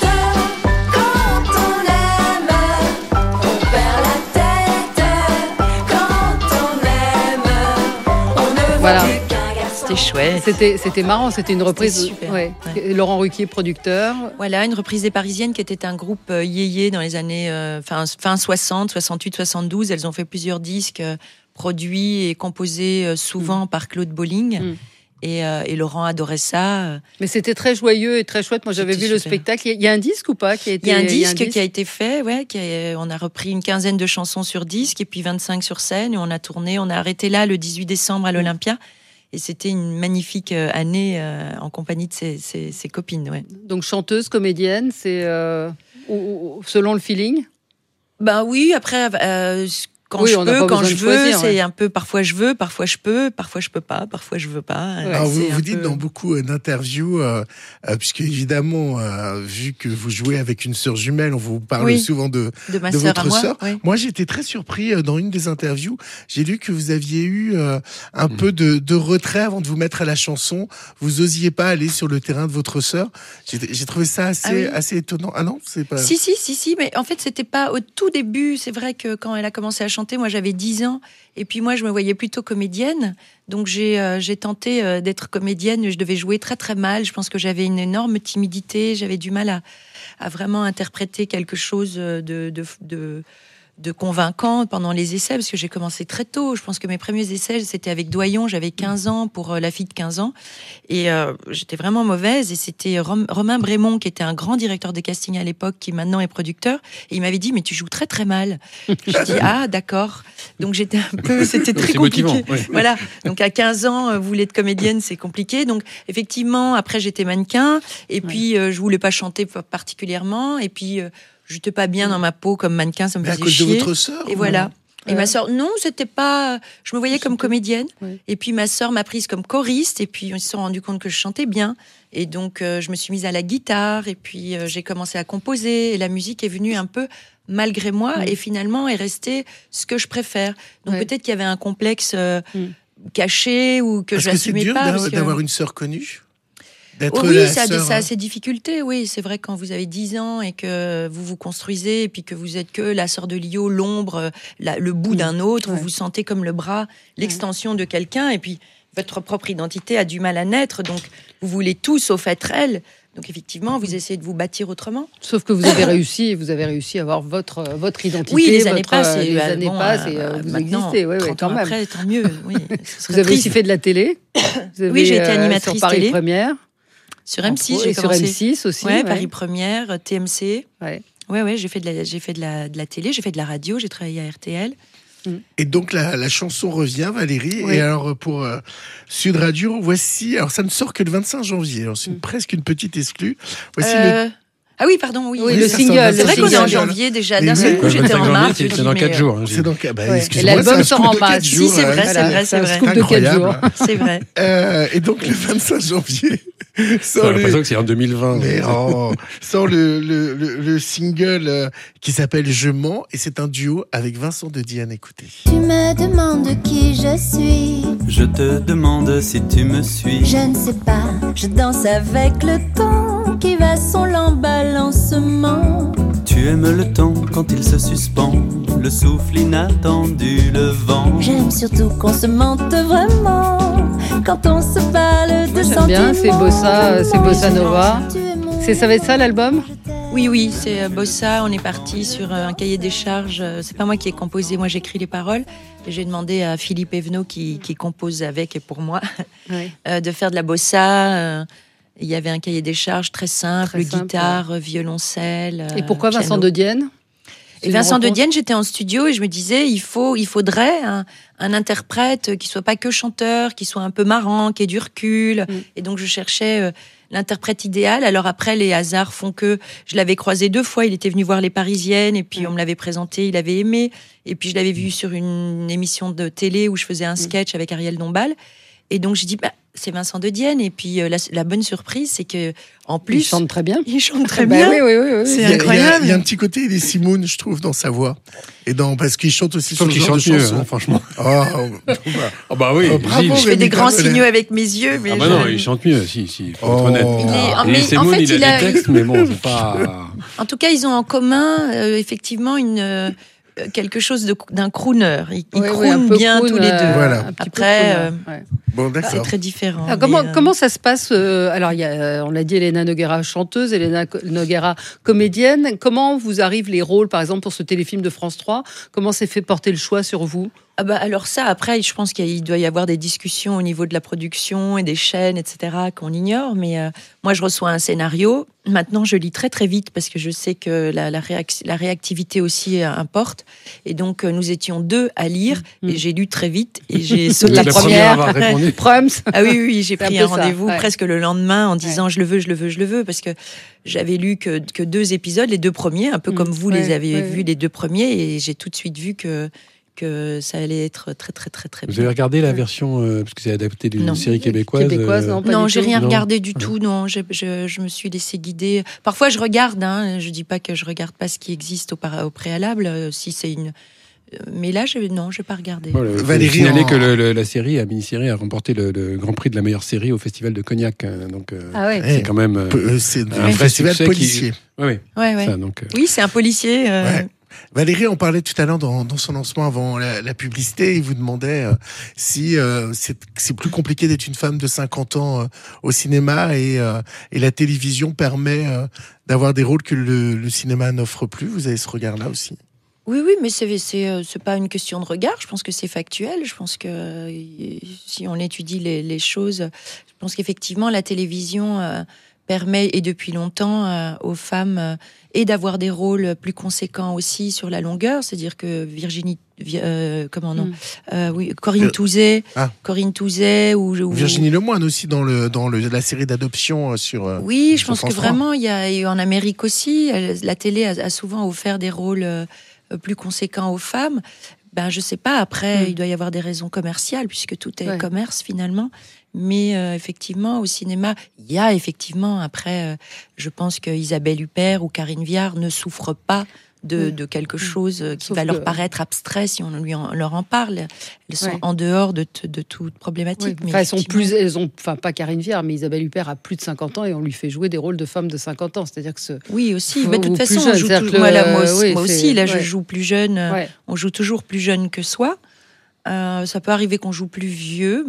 [SPEAKER 2] Voilà.
[SPEAKER 15] C'était chouette.
[SPEAKER 2] C'était marrant, c'était une reprise.
[SPEAKER 15] Super.
[SPEAKER 2] Ouais. Laurent Ruquier, producteur.
[SPEAKER 15] Voilà, une reprise des Parisiennes qui était un groupe yéyé dans les années fin 60, 68, 72. Elles ont fait plusieurs disques produits et composés souvent par Claude Bolling. Et Laurent adorait ça.
[SPEAKER 2] Mais c'était très joyeux et très chouette. Moi, j'avais vu le spectacle. Il y a un disque ou pas qui a été...
[SPEAKER 15] Il y a un disque qui a été fait, on a repris une quinzaine de chansons sur disque et puis 25 sur scène. Et on a tourné, on a arrêté là le 18 décembre à l'Olympia. Et c'était une magnifique année en compagnie de ses copines. Ouais.
[SPEAKER 2] Donc chanteuse, comédienne, c'est selon le feeling?
[SPEAKER 15] Ben oui, après... Quand je peux, quand je veux, c'est un peu parfois je veux, parfois je peux pas, parfois je veux pas.
[SPEAKER 4] Alors vous dites dans beaucoup d'interviews, puisque évidemment, vu que vous jouez avec une sœur jumelle, on vous parle souvent de votre sœur. Moi, j'étais très surpris dans une des interviews. J'ai lu que vous aviez eu un peu de retrait avant de vous mettre à la chanson. Vous osiez pas aller sur le terrain de votre sœur. J'ai trouvé ça assez étonnant. Ah non, c'est pas.
[SPEAKER 15] Si, mais en fait, c'était pas au tout début. C'est vrai que quand elle a commencé à chanter, moi j'avais 10 ans et puis moi je me voyais plutôt comédienne, donc j'ai tenté d'être comédienne. Je devais jouer très très mal, je pense que j'avais une énorme timidité, j'avais du mal à vraiment interpréter quelque chose de convaincant pendant les essais, parce que j'ai commencé très tôt. Je pense que mes premiers essais, c'était avec Doyon, j'avais 15 ans pour La fille de 15 ans, et j'étais vraiment mauvaise, et c'était Romain Brémond, qui était un grand directeur de casting à l'époque, qui maintenant est producteur, et il m'avait dit, mais tu joues très très mal. Je dis, ah d'accord. Donc c'était très compliqué.
[SPEAKER 3] Motivant, oui.
[SPEAKER 15] Voilà. Donc à 15 ans, vous voulez être comédienne, c'est compliqué. Donc effectivement, après j'étais mannequin, et puis je voulais pas chanter particulièrement, et puis j'étais pas bien dans ma peau comme mannequin, ça me faisait chier.
[SPEAKER 4] À cause de votre sœur?
[SPEAKER 15] Et voilà. Et ma sœur, non, c'était pas. Je me voyais comme comédienne. Oui. Et puis ma sœur m'a prise comme choriste. Et puis on se sont rendu compte que je chantais bien. Et donc je me suis mise à la guitare. Et puis j'ai commencé à composer. Et la musique est venue un peu malgré moi. Et finalement est restée ce que je préfère. Donc peut-être qu'il y avait un complexe caché ou que je n'assumais pas.
[SPEAKER 4] C'est dur d'avoir une sœur connue?
[SPEAKER 15] Oui, ça a ses difficultés. Oui, c'est vrai, quand vous avez 10 ans et que vous vous construisez et puis que vous êtes que la sœur de Lio, l'ombre, le bout d'un autre, vous vous sentez comme le bras, l'extension de quelqu'un, et puis votre propre identité a du mal à naître, donc vous voulez tout sauf être elle. Donc effectivement, vous essayez de vous bâtir autrement.
[SPEAKER 2] Sauf que vous avez réussi à avoir votre identité.
[SPEAKER 15] Oui, les années passent.
[SPEAKER 2] Les années passent et vous existez. Oui, quand même.
[SPEAKER 15] Après, tant mieux. Oui,
[SPEAKER 2] vous avez aussi fait de la télé.
[SPEAKER 15] Oui, j'ai été animatrice
[SPEAKER 2] sur Paris
[SPEAKER 15] télé.
[SPEAKER 2] Première.
[SPEAKER 15] Sur M6,
[SPEAKER 2] j'ai commencé. Sur M6 aussi.
[SPEAKER 15] Ouais, Paris Première, TMC. Ouais, j'ai fait de la télé, j'ai fait de la radio, j'ai travaillé à RTL.
[SPEAKER 4] Et donc la chanson revient, Valérie. Oui. Et alors pour Sud Radio, voici. Alors ça ne sort que le 25 janvier. Alors c'est presque une petite exclue. Voici le.
[SPEAKER 15] Ah oui, pardon, oui.
[SPEAKER 2] Le single.
[SPEAKER 15] C'est vrai qu'on est en janvier déjà. D'un seul coup, j'étais en mars.
[SPEAKER 3] C'est dans 4 jours.
[SPEAKER 4] C'est dans 4 jours.
[SPEAKER 2] Et l'album sort en mars.
[SPEAKER 15] Si, c'est vrai.
[SPEAKER 2] C'est un scoop de 4 jours.
[SPEAKER 15] C'est vrai.
[SPEAKER 4] Et donc le 25 janvier.
[SPEAKER 3] J'ai l'impression que c'est en 2020.
[SPEAKER 4] Mais sort le single qui s'appelle Je mens, et c'est un duo avec Vincent de Diane. Écoutez.
[SPEAKER 17] Tu me demandes qui je suis.
[SPEAKER 18] Je te demande si tu me suis.
[SPEAKER 17] Je ne sais pas, je danse avec le temps qui va son lent balancement.
[SPEAKER 18] Tu aimes le temps quand il se suspend, le souffle inattendu, le vent.
[SPEAKER 17] J'aime surtout qu'on se mente vraiment, quand on se parle de sentiments.
[SPEAKER 2] J'aime bien, c'est Bossa Nova. Ça va être ça l'album ?
[SPEAKER 15] Oui, c'est Bossa. On est parti sur un cahier des charges. C'est pas moi qui ai composé, moi j'écris les paroles. Et j'ai demandé à Philippe Evenot qui compose avec et pour moi de faire de la bossa. Il y avait un cahier des charges très simple, guitare, violoncelle.
[SPEAKER 2] Et pourquoi Vincent de Dienne?
[SPEAKER 15] Et Vincent de Dienne, j'étais en studio et je me disais, il faudrait un interprète qui soit pas que chanteur, qui soit un peu marrant, qui ait du recul. Et donc je cherchais l'interprète idéal. Alors après, les hasards font que je l'avais croisé 2 fois. Il était venu voir Les Parisiennes et puis on me l'avait présenté, il avait aimé. Et puis je l'avais vu sur une émission de télé où je faisais un sketch avec Ariel Dombal. Et donc j'ai dit, c'est Vincent de Dienne. Et puis la bonne surprise, c'est que en plus,
[SPEAKER 2] il chante très bien.
[SPEAKER 15] Il chante très bien.
[SPEAKER 2] Oui.
[SPEAKER 15] C'est incroyable.
[SPEAKER 4] Il y a un petit côté des Simone, je trouve, dans sa voix. Et parce qu'il chante aussi sur le genre de
[SPEAKER 3] mieux,
[SPEAKER 4] chanson.
[SPEAKER 3] Franchement.
[SPEAKER 4] Bah oui.
[SPEAKER 15] Bravo, je fais des grands signaux avec mes yeux. Mais
[SPEAKER 3] non, il chante mieux, si, faut être honnête.
[SPEAKER 15] Mais
[SPEAKER 3] Simone,
[SPEAKER 15] en fait,
[SPEAKER 3] il a des textes, mais bon, c'est pas...
[SPEAKER 15] En tout cas, ils ont en commun, effectivement, quelque chose d'un crooner. Ils croonent bien tous les deux.
[SPEAKER 4] Voilà.
[SPEAKER 15] Après,
[SPEAKER 4] bon,
[SPEAKER 15] c'est très différent.
[SPEAKER 2] Alors, comment ça se passe Alors, il y a, on l'a dit, Elena Noguera chanteuse, Elena Noguera comédienne. Comment vous arrivent les rôles, par exemple, pour ce téléfilm de France 3 ? Comment s'est fait porter le choix sur vous ?
[SPEAKER 15] Alors ça, après, je pense qu'il doit y avoir des discussions au niveau de la production et des chaînes, etc., qu'on ignore. Mais moi, je reçois un scénario. Maintenant, je lis très, très vite parce que je sais que la réactivité aussi importe. Et donc, nous étions 2 à lire et j'ai lu très vite et j'ai sauté
[SPEAKER 2] la première. Proms.
[SPEAKER 15] Ah oui, j'ai pris un rendez-vous presque le lendemain en disant je le veux parce que j'avais lu que 2 épisodes, les 2 premiers, un peu comme vous les avez vus les 2 premiers et j'ai tout de suite vu que ça allait être très, très, très, très bien.
[SPEAKER 3] Vous avez regardé la version, parce que c'est adapté d'une série québécoise
[SPEAKER 2] Non,
[SPEAKER 15] j'ai rien regardé du tout, non. Je me suis laissée guider. Parfois, je regarde, je dis pas que je regarde pas ce qui existe au préalable, si c'est une... Mais là, je n'ai pas regardé.
[SPEAKER 3] Valérie, signalé que la mini-série a remporté le Grand Prix de la meilleure série au Festival de Cognac. Donc, c'est quand même
[SPEAKER 4] c'est un festival policier.
[SPEAKER 15] Oui, c'est un policier.
[SPEAKER 4] Valérie, on parlait tout à l'heure dans son lancement avant la publicité, il vous demandait si c'est plus compliqué d'être une femme de 50 ans au cinéma et la télévision permet d'avoir des rôles que le cinéma n'offre plus. Vous avez ce regard-là aussi?
[SPEAKER 15] Oui, mais c'est pas une question de regard. Je pense que c'est factuel. Je pense que si on étudie les choses, je pense qu'effectivement la télévision permet, et depuis longtemps, aux femmes et d'avoir des rôles plus conséquents aussi sur la longueur. C'est-à-dire que Corinne Touzet ou
[SPEAKER 4] Virginie Lemoine aussi dans la série d'adoption sur.
[SPEAKER 15] Oui, je pense que vraiment il y a en Amérique aussi, la télé a souvent offert des rôles plus conséquents aux femmes. Je sais pas. Après, il doit y avoir des raisons commerciales puisque tout est commerce finalement. Mais effectivement, au cinéma, il y a effectivement, après, je pense que Isabelle Huppert ou Karine Viard ne souffrent pas de quelque chose qui va leur paraître abstrait si on leur en parle. Elles sont en dehors de toute problématique.
[SPEAKER 2] Mais pas Karine Viard, mais Isabelle Huppert a plus de 50 ans et on lui fait jouer des rôles de femmes de 50 ans. C'est-à-dire que
[SPEAKER 15] oui, aussi. Mais de toute façon, on joue toujours... moi aussi, là, je joue plus jeune. On joue toujours plus jeune que soi. Ça peut arriver qu'on joue plus vieux,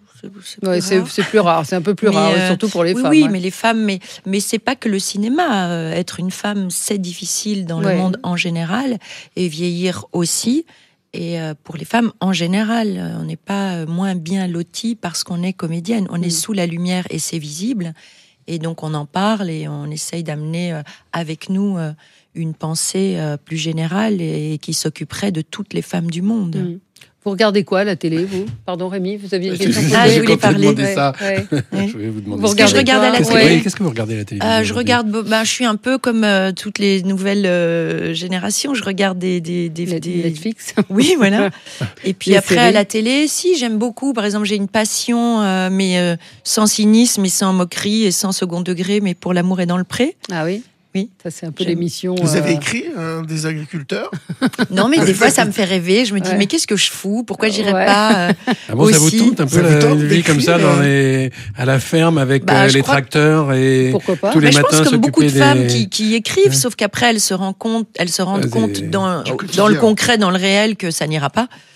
[SPEAKER 2] c'est plus rare, c'est un peu plus rare, surtout pour les femmes.
[SPEAKER 15] Oui, mais les femmes, mais c'est pas que le cinéma. Être une femme, c'est difficile dans le monde en général, et vieillir aussi. Et pour les femmes en général, on n'est pas moins bien loties parce qu'on est comédienne. On est sous la lumière et c'est visible. Et donc on en parle et on essaye d'amener avec nous une pensée plus générale et qui s'occuperait de toutes les femmes du monde.
[SPEAKER 2] Vous regardez quoi à la télé, vous? Pardon, Rémi, vous aviez une question?
[SPEAKER 15] Je voulais parler.
[SPEAKER 3] Je voulais vous demander.
[SPEAKER 15] Je regarde à la télé.
[SPEAKER 3] Qu'est-ce que vous regardez à la télévision?
[SPEAKER 15] Je regarde. Je suis un peu comme toutes les nouvelles générations. Je regarde des
[SPEAKER 2] Netflix.
[SPEAKER 15] Oui, voilà. Et puis après à la télé, si j'aime beaucoup. Par exemple, j'ai une passion, mais sans cynisme et sans moquerie et sans second degré, mais pour l'amour est dans le pré.
[SPEAKER 2] Ah oui. Oui, ça c'est un peu l'émission.
[SPEAKER 4] Vous avez écrit des agriculteurs?
[SPEAKER 15] Non, mais des fois ça me fait rêver. Je me dis mais qu'est-ce que je fous? Pourquoi j'irais pas
[SPEAKER 3] ça vous tente un peu une vie comme ça à la ferme avec les tracteurs et tous les matins s'occuper des... Je pense
[SPEAKER 15] comme beaucoup de femmes qui écrivent, sauf qu'après elles se rendent compte dans le concret, dans le réel que ça n'ira pas.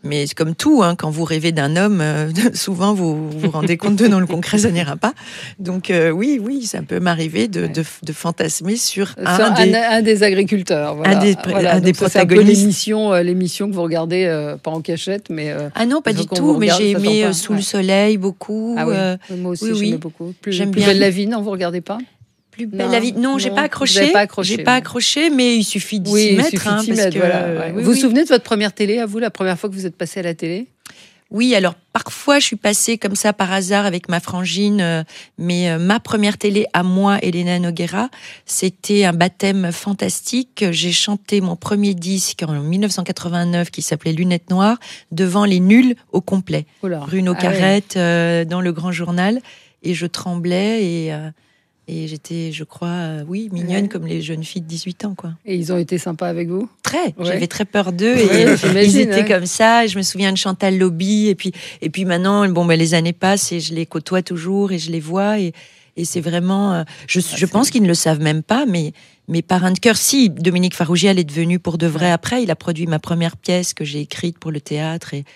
[SPEAKER 15] Mais c'est comme tout, hein, quand vous rêvez d'un homme, souvent vous vous rendez compte que dans le concret, ça n'ira pas. Donc oui, ça peut m'arriver de fantasmer sur
[SPEAKER 2] un des agriculteurs. Voilà.
[SPEAKER 15] Un des protagonistes. C'est un peu
[SPEAKER 2] l'émission que vous regardez, pas en cachette, mais...
[SPEAKER 15] Ah non, pas du tout, mais j'ai aimé Sous le soleil beaucoup.
[SPEAKER 2] Ah oui, moi aussi j'aimais beaucoup. J'aime bien. Belle la vie, non, vous regardez pas?
[SPEAKER 15] Plus belle la vie. Non, j'ai pas accroché. J'ai pas accroché, mais il suffit de s'y mettre.
[SPEAKER 2] Vous vous souvenez de votre première télé, à vous, la première fois que vous êtes passée à la télé?
[SPEAKER 15] Oui, alors parfois je suis passée comme ça par hasard avec ma frangine, mais ma première télé à moi, Elena Noguera, c'était un baptême fantastique. J'ai chanté mon premier disque en 1989 qui s'appelait Lunettes Noires devant les nuls au complet. Bruno Carrette dans le Grand Journal, et je tremblais et j'étais, je crois, mignonne comme les jeunes filles de 18 ans, quoi.
[SPEAKER 2] Et ils ont été sympas avec vous?
[SPEAKER 15] Très. Ouais. J'avais très peur d'eux et ils étaient comme ça. Je me souviens de Chantal Lobby et puis maintenant, les années passent et je les côtoie toujours et je les vois et c'est vraiment. Je pense qu'ils ne le savent même pas, mais parrain de cœur. Si Dominique Farrugia est devenu pour de vrai après, il a produit ma première pièce que j'ai écrite pour le théâtre et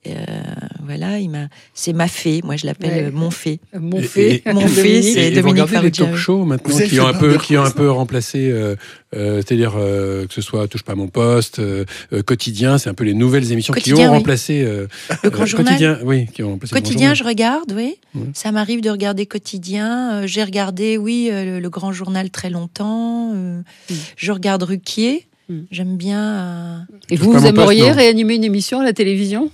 [SPEAKER 15] voilà, c'est ma fée. Moi, je l'appelle mon fée.
[SPEAKER 2] Mon fée,
[SPEAKER 15] c'est Dominique Farrugia.
[SPEAKER 3] Vous regardez les talk shows maintenant qui ont un peu remplacé, c'est-à-dire que ce soit Touche pas à mon poste, Quotidien, c'est un peu les nouvelles émissions qui ont remplacé
[SPEAKER 15] le Grand Journal.
[SPEAKER 3] Quotidien, oui, qui ont remplacé
[SPEAKER 15] Quotidien, je regarde, oui. Ça m'arrive de regarder Quotidien. J'ai regardé, le Grand Journal très longtemps. Je regarde Ruquier. J'aime bien.
[SPEAKER 2] Et vous aimeriez réanimer une émission à la télévision?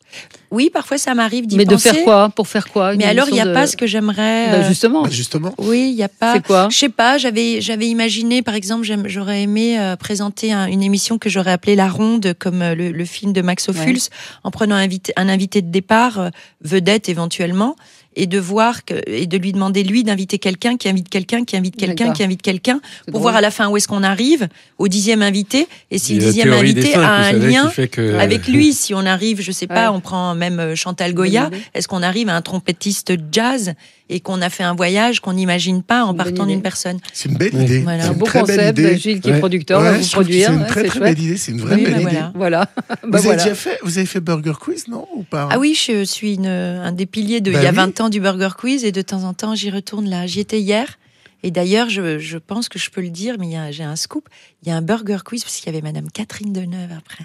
[SPEAKER 15] Oui, parfois ça m'arrive d'y
[SPEAKER 2] penser.
[SPEAKER 15] Mais
[SPEAKER 2] de faire quoi? Pour faire quoi?
[SPEAKER 15] Mais alors, il n'y a pas ce que j'aimerais...
[SPEAKER 4] Justement.
[SPEAKER 15] Oui, il n'y a pas...
[SPEAKER 2] C'est quoi?
[SPEAKER 15] Je sais pas, j'avais imaginé, par exemple, j'aurais aimé présenter une émission que j'aurais appelée La Ronde, comme le film de Max Ophuls, en prenant un invité de départ, vedette éventuellement, et de voir et de lui demander lui d'inviter quelqu'un qui invite quelqu'un qui invite quelqu'un qui invite quelqu'un pour voir à la fin où est-ce qu'on arrive au 10e invité et si le 10e invité a un lien avec lui. Si on arrive, je sais pas, on prend même Chantal Goya, est-ce qu'on arrive à un trompettiste jazz et qu'on a fait un voyage qu'on n'imagine pas en partant d'une personne.
[SPEAKER 4] C'est une belle idée.
[SPEAKER 15] Voilà.
[SPEAKER 2] C'est un beau concept. Gilles qui est producteur va vous produire.
[SPEAKER 4] C'est une très belle idée. C'est une vraie belle idée.
[SPEAKER 2] Voilà.
[SPEAKER 4] Vous avez fait Burger Quiz, non, ou pas?
[SPEAKER 15] Ah oui, je suis un des piliers il y a 20 ans du Burger Quiz et de temps en temps j'y retourne là. J'y étais hier. Et d'ailleurs, je pense que je peux le dire, mais j'ai un scoop. Il y a un Burger Quiz, parce qu'il y avait Madame Catherine Deneuve après,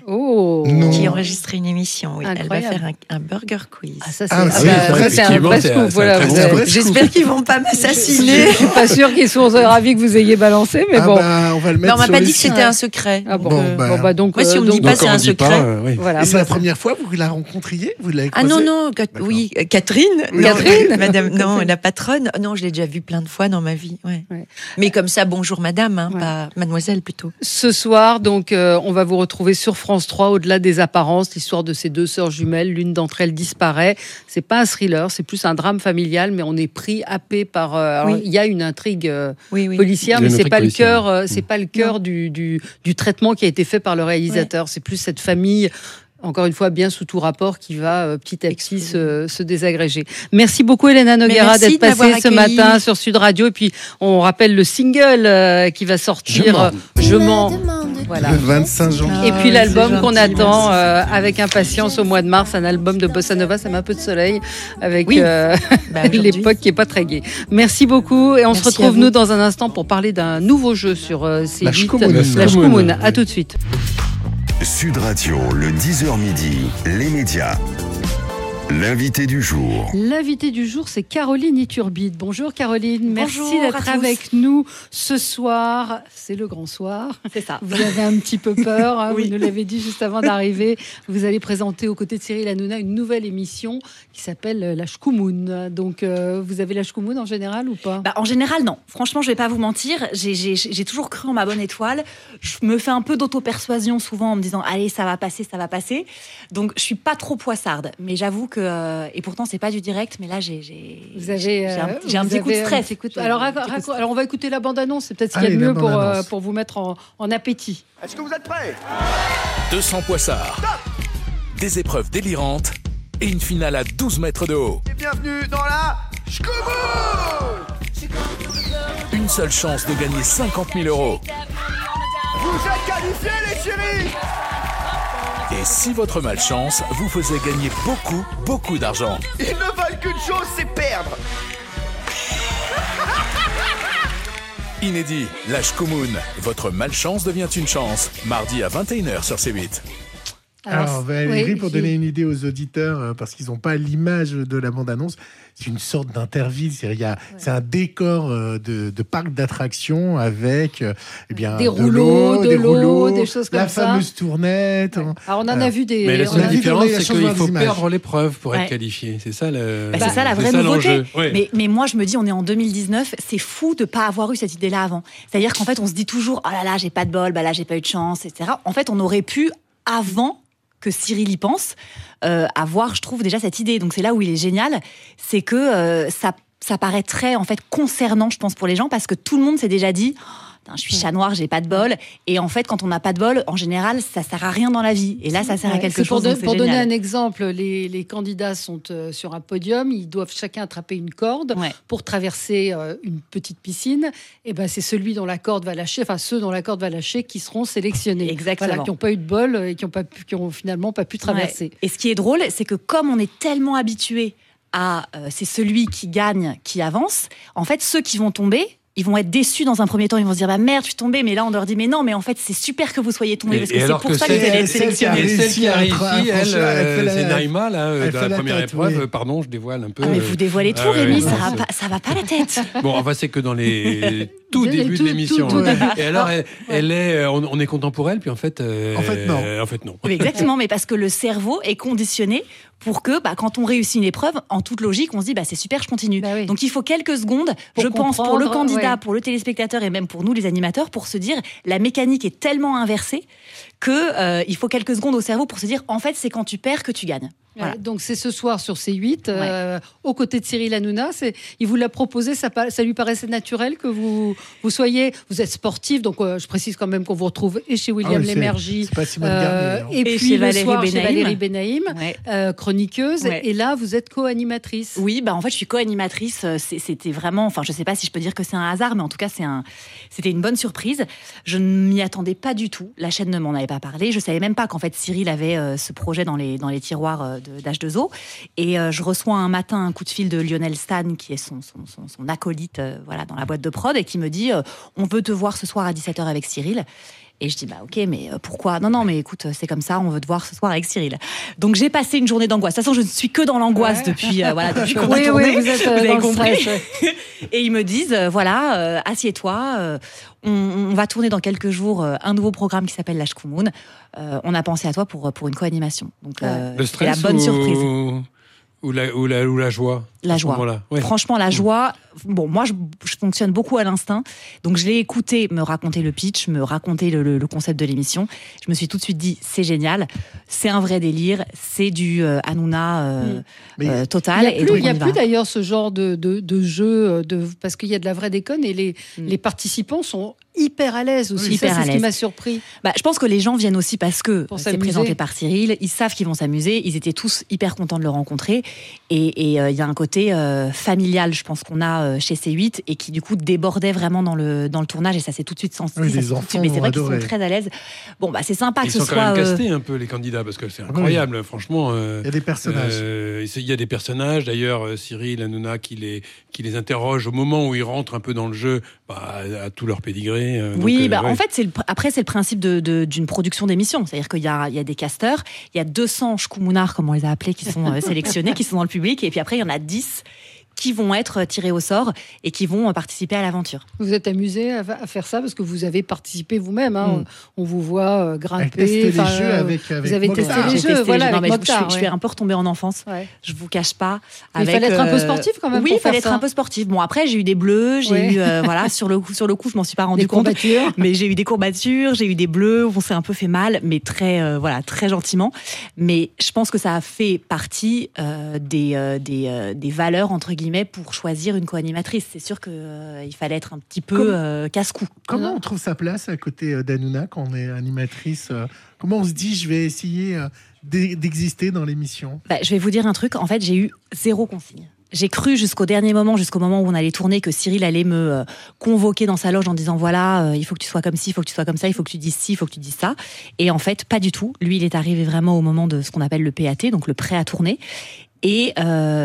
[SPEAKER 15] qui enregistrait une émission. Oui. Elle va faire un Burger Quiz.
[SPEAKER 2] Ah, ça, c'est un vrai scoop. Voilà,
[SPEAKER 15] j'espère qu'ils vont pas m'assassiner.
[SPEAKER 2] Je suis pas sûre qu'ils sont ravis que vous ayez balancé, mais bon.
[SPEAKER 4] On va le mettre.
[SPEAKER 15] Non, on m'a pas dit que c'était un secret.
[SPEAKER 2] Ah bon, donc.
[SPEAKER 15] Moi, si on me dit pas, c'est un secret.
[SPEAKER 4] Et c'est la première fois que vous la rencontriez? Vous l'avez croisée?
[SPEAKER 15] Ah non, oui, Catherine. Madame, non, la patronne. Non, je l'ai déjà vue plein de fois dans ma vie. Ouais. Mais comme ça, bonjour madame, pas mademoiselle plutôt.
[SPEAKER 2] Ce soir, donc, on va vous retrouver sur France 3, Au-delà des apparences, l'histoire de ces deux sœurs jumelles. L'une d'entre elles disparaît. C'est pas un thriller, c'est plus un drame familial, mais on est happé par. Il y a une intrigue policière, mais c'est pas le cœur. C'est pas le cœur du traitement qui a été fait par le réalisateur. C'est plus cette famille. Encore une fois, bien sous tout rapport, qui va petit à petit se désagréger. Merci beaucoup, Elena Noguera, d'être passée ce matin sur Sud Radio. Et puis, on rappelle le single qui va sortir, Je m'en. Voilà.
[SPEAKER 4] Le 25 janvier.
[SPEAKER 2] Et puis l'album qu'on attend avec impatience au mois de mars, un album de Bossa Nova, ça met un peu de soleil, avec l'époque qui est pas très gaie. Merci beaucoup. Et on se retrouve, nous, dans un instant pour parler d'un nouveau jeu sur C8, la Shkumun. À tout de suite.
[SPEAKER 1] Sud Radio, le 10h midi, les médias. L'invité du jour.
[SPEAKER 2] L'invité du jour, c'est Caroline Iturbide. Bonjour Caroline, merci d'être avec nous ce soir. C'est le grand soir.
[SPEAKER 16] C'est ça.
[SPEAKER 2] Vous avez un petit peu peur, vous nous l'avez dit juste avant d'arriver. Vous allez présenter aux côtés de Cyril Hanouna une nouvelle émission qui s'appelle La Shkumun. Donc vous avez la Shkumun en général ou pas?
[SPEAKER 16] En général, non. Franchement, je vais pas vous mentir. J'ai toujours cru en ma bonne étoile. Je me fais un peu d'auto-persuasion souvent en me disant allez, ça va passer. Donc je suis pas trop poissarde, mais j'avoue que et pourtant c'est pas du direct, mais là j'ai un petit coup de stress.
[SPEAKER 2] Alors on va écouter la bande-annonce, c'est peut-être ce qu'il y a de mieux pour vous mettre en appétit.
[SPEAKER 19] Est-ce que vous êtes prêts?
[SPEAKER 20] 200 poissards, des épreuves délirantes et une finale à 12 mètres de haut.
[SPEAKER 19] Et bienvenue dans la Shkumun.
[SPEAKER 20] Une seule chance de gagner 50 000 €.
[SPEAKER 19] Vous êtes qualifiés, les chéris.
[SPEAKER 20] Et Et si votre malchance vous faisait gagner beaucoup d'argent?
[SPEAKER 19] Ils ne veulent qu'une chose, c'est perdre.
[SPEAKER 20] Inédit, la Shkumun. Votre malchance devient une chance. Mardi à 21h sur C8.
[SPEAKER 4] Alors Valérie, pour donner une idée aux auditeurs, parce qu'ils n'ont pas l'image de la bande-annonce, c'est une sorte d'interville. C'est un décor de parc d'attractions avec
[SPEAKER 2] des rouleaux, des choses comme ça.
[SPEAKER 4] La fameuse tournette.
[SPEAKER 2] Ouais. Alors on en a vu des.
[SPEAKER 3] Mais la seule différence, c'est qu'il faut perdre l'épreuve pour être qualifié. C'est ça
[SPEAKER 16] c'est ça la vraie nouveauté. Mais moi, je me dis, on est en 2019, c'est fou de ne pas avoir eu cette idée-là avant. C'est-à-dire qu'en fait, on se dit toujours, oh là là, j'ai pas de bol, bah là, j'ai pas eu de chance, etc. En fait, on aurait pu, avant que Cyril y pense, avoir, je trouve, déjà cette idée. Donc c'est là où il est génial, c'est que ça paraît très, en fait, concernant, je pense, pour les gens, parce que tout le monde s'est déjà dit... je suis chat noir, j'ai pas de bol. Et en fait, quand on n'a pas de bol, en général, ça sert à rien dans la vie. Et là, ça sert à quelque chose.
[SPEAKER 2] Pour donner un exemple, les candidats sont sur un podium, ils doivent chacun attraper une corde pour traverser une petite piscine. Et ben, c'est ceux dont la corde va lâcher qui seront sélectionnés.
[SPEAKER 16] Exactement.
[SPEAKER 2] Voilà, qui n'ont pas eu de bol et qui ont finalement pas pu traverser.
[SPEAKER 16] Et ce qui est drôle, c'est que comme on est tellement habitué à c'est celui qui gagne qui avance, en fait, ceux qui vont tomber, ils vont être déçus dans un premier temps, ils vont se dire bah merde, je suis tombé, mais là on leur dit mais non, mais en fait c'est super que vous soyez tombé parce que c'est pour ça que vous allez être sélectionné.
[SPEAKER 3] Et celle qui a réussi, c'est Naïma là, dans la première épreuve. Pardon, je dévoile un peu.
[SPEAKER 16] Ah, mais vous dévoilez tout, Rémi, ça va pas la tête.
[SPEAKER 3] Bon, enfin c'est que dans les tout début de l'émission. Et alors on est content pour elle, puis en fait non.
[SPEAKER 16] Oui, exactement, mais parce que le cerveau est conditionné pour que quand on réussit une épreuve, en toute logique, on se dit c'est super, je continue. Donc il faut quelques secondes, je pense, pour le candidat, pour le téléspectateur et même pour nous les animateurs, pour se dire la mécanique est tellement inversée que il faut quelques secondes au cerveau pour se dire en fait c'est quand tu perds que tu gagnes. Voilà.
[SPEAKER 2] Donc c'est ce soir sur C8, aux côtés de Cyril Hanouna. Il vous l'a proposé, ça lui paraissait naturel que vous êtes sportif, donc je précise quand même qu'on vous retrouve et chez William Lémergie, et puis chez Valérie Benaïm, chroniqueuse, et là vous êtes co-animatrice.
[SPEAKER 16] Oui, en fait je suis co-animatrice, c'était vraiment, je sais pas si je peux dire que c'est un hasard, mais en tout cas c'était une bonne surprise. Je ne m'y attendais pas du tout, la chaîne ne m'en avait pas parlé, je savais même pas qu'en fait Cyril avait ce projet dans les tiroirs d'H2O, et je reçois un matin un coup de fil de Lionel Stan qui est son acolyte dans la boîte de prod, et qui me dit on veut te voir ce soir à 17h avec Cyril. Et je dis ok, mais pourquoi? Non, mais écoute, c'est comme ça, on veut te voir ce soir avec Cyril. Donc j'ai passé une journée d'angoisse. De toute façon, je ne suis que dans l'angoisse depuis qu'on a tourné.
[SPEAKER 2] Vous êtes
[SPEAKER 16] avez
[SPEAKER 2] dans
[SPEAKER 16] compris.
[SPEAKER 2] Le stress,
[SPEAKER 16] Et ils me disent assieds-toi, on va tourner dans quelques jours un nouveau programme qui s'appelle la Shkumun. On a pensé à toi pour une co-animation. Donc
[SPEAKER 3] le stress,
[SPEAKER 16] c'est la bonne surprise.
[SPEAKER 3] Ou la joie.
[SPEAKER 16] La joie. Franchement, la joie. Bon, moi, je fonctionne beaucoup à l'instinct. Donc, je l'ai écouté me raconter le pitch, me raconter le concept de l'émission. Je me suis tout de suite dit, c'est génial. C'est un vrai délire. C'est du Hanouna total.
[SPEAKER 2] Il n'y a plus d'ailleurs ce genre de jeu, parce qu'il y a de la vraie déconne, et les participants sont hyper à l'aise aussi.
[SPEAKER 16] Oui, c'est ce qui
[SPEAKER 2] m'a surpris.
[SPEAKER 16] Je pense que les gens viennent aussi parce que c'est présenté par Cyril. Ils savent qu'ils vont s'amuser. Ils étaient tous hyper contents de le rencontrer. Et il y a un côté familial, je pense, qu'on a chez C8, et qui du coup débordait vraiment dans le tournage, et ça s'est tout de suite senti.
[SPEAKER 4] Oui, les enfants
[SPEAKER 16] mais c'est vrai qu'ils
[SPEAKER 4] adoré.
[SPEAKER 16] sont très à l'aise. Bon, c'est sympa que ce soit.
[SPEAKER 3] Ils sont quand même castés un peu, les candidats, parce que c'est incroyable, franchement.
[SPEAKER 4] Il y a des personnages.
[SPEAKER 3] Il y a des personnages. D'ailleurs, Cyril Hanouna qui les interroge au moment où ils rentrent un peu dans le jeu, à tout leur pédigré.
[SPEAKER 16] En fait, c'est le principe d'une production d'émission. C'est-à-dire qu'il y a des casteurs, il y a 200 shkumunards, comme on les a appelés, qui sont sélectionnés, qui sont dans le public, et puis après, il y en a 10 qui vont être tirés au sort et qui vont participer à l'aventure.
[SPEAKER 2] Vous êtes amusé à faire ça parce que vous avez participé vous-même. On vous voit grimper.
[SPEAKER 4] Vous
[SPEAKER 2] avez testé les jeux.
[SPEAKER 16] Je suis un peu retombée en enfance. Ouais. Je vous cache pas.
[SPEAKER 2] Il fallait être un peu sportif quand même.
[SPEAKER 16] Oui, il fallait être un peu sportif. Bon, après j'ai eu des bleus, j'ai eu sur le coup, je m'en suis pas rendu compte. Mais j'ai eu des courbatures, j'ai eu des bleus. On s'est un peu fait mal, mais très gentiment. Mais je pense que ça a fait partie des valeurs entre guillemets pour choisir une co-animatrice. C'est sûr qu'il fallait être un petit peu casse-cou.
[SPEAKER 4] Comment on trouve sa place à côté d'Hanouna quand on est animatrice? Comment on se dit, je vais essayer d'exister dans l'émission?
[SPEAKER 16] Je vais vous dire un truc. En fait, j'ai eu 0 consigne. j'ai cru jusqu'au dernier moment, jusqu'au moment où on allait tourner, que Cyril allait me convoquer dans sa loge en disant voilà, il faut que tu sois comme ci, il faut que tu sois comme ça, il faut que tu dises ci, il faut que tu dises ça. Et en fait, pas du tout. Lui, il est arrivé vraiment au moment de ce qu'on appelle le PAT, donc le prêt à tourner. Et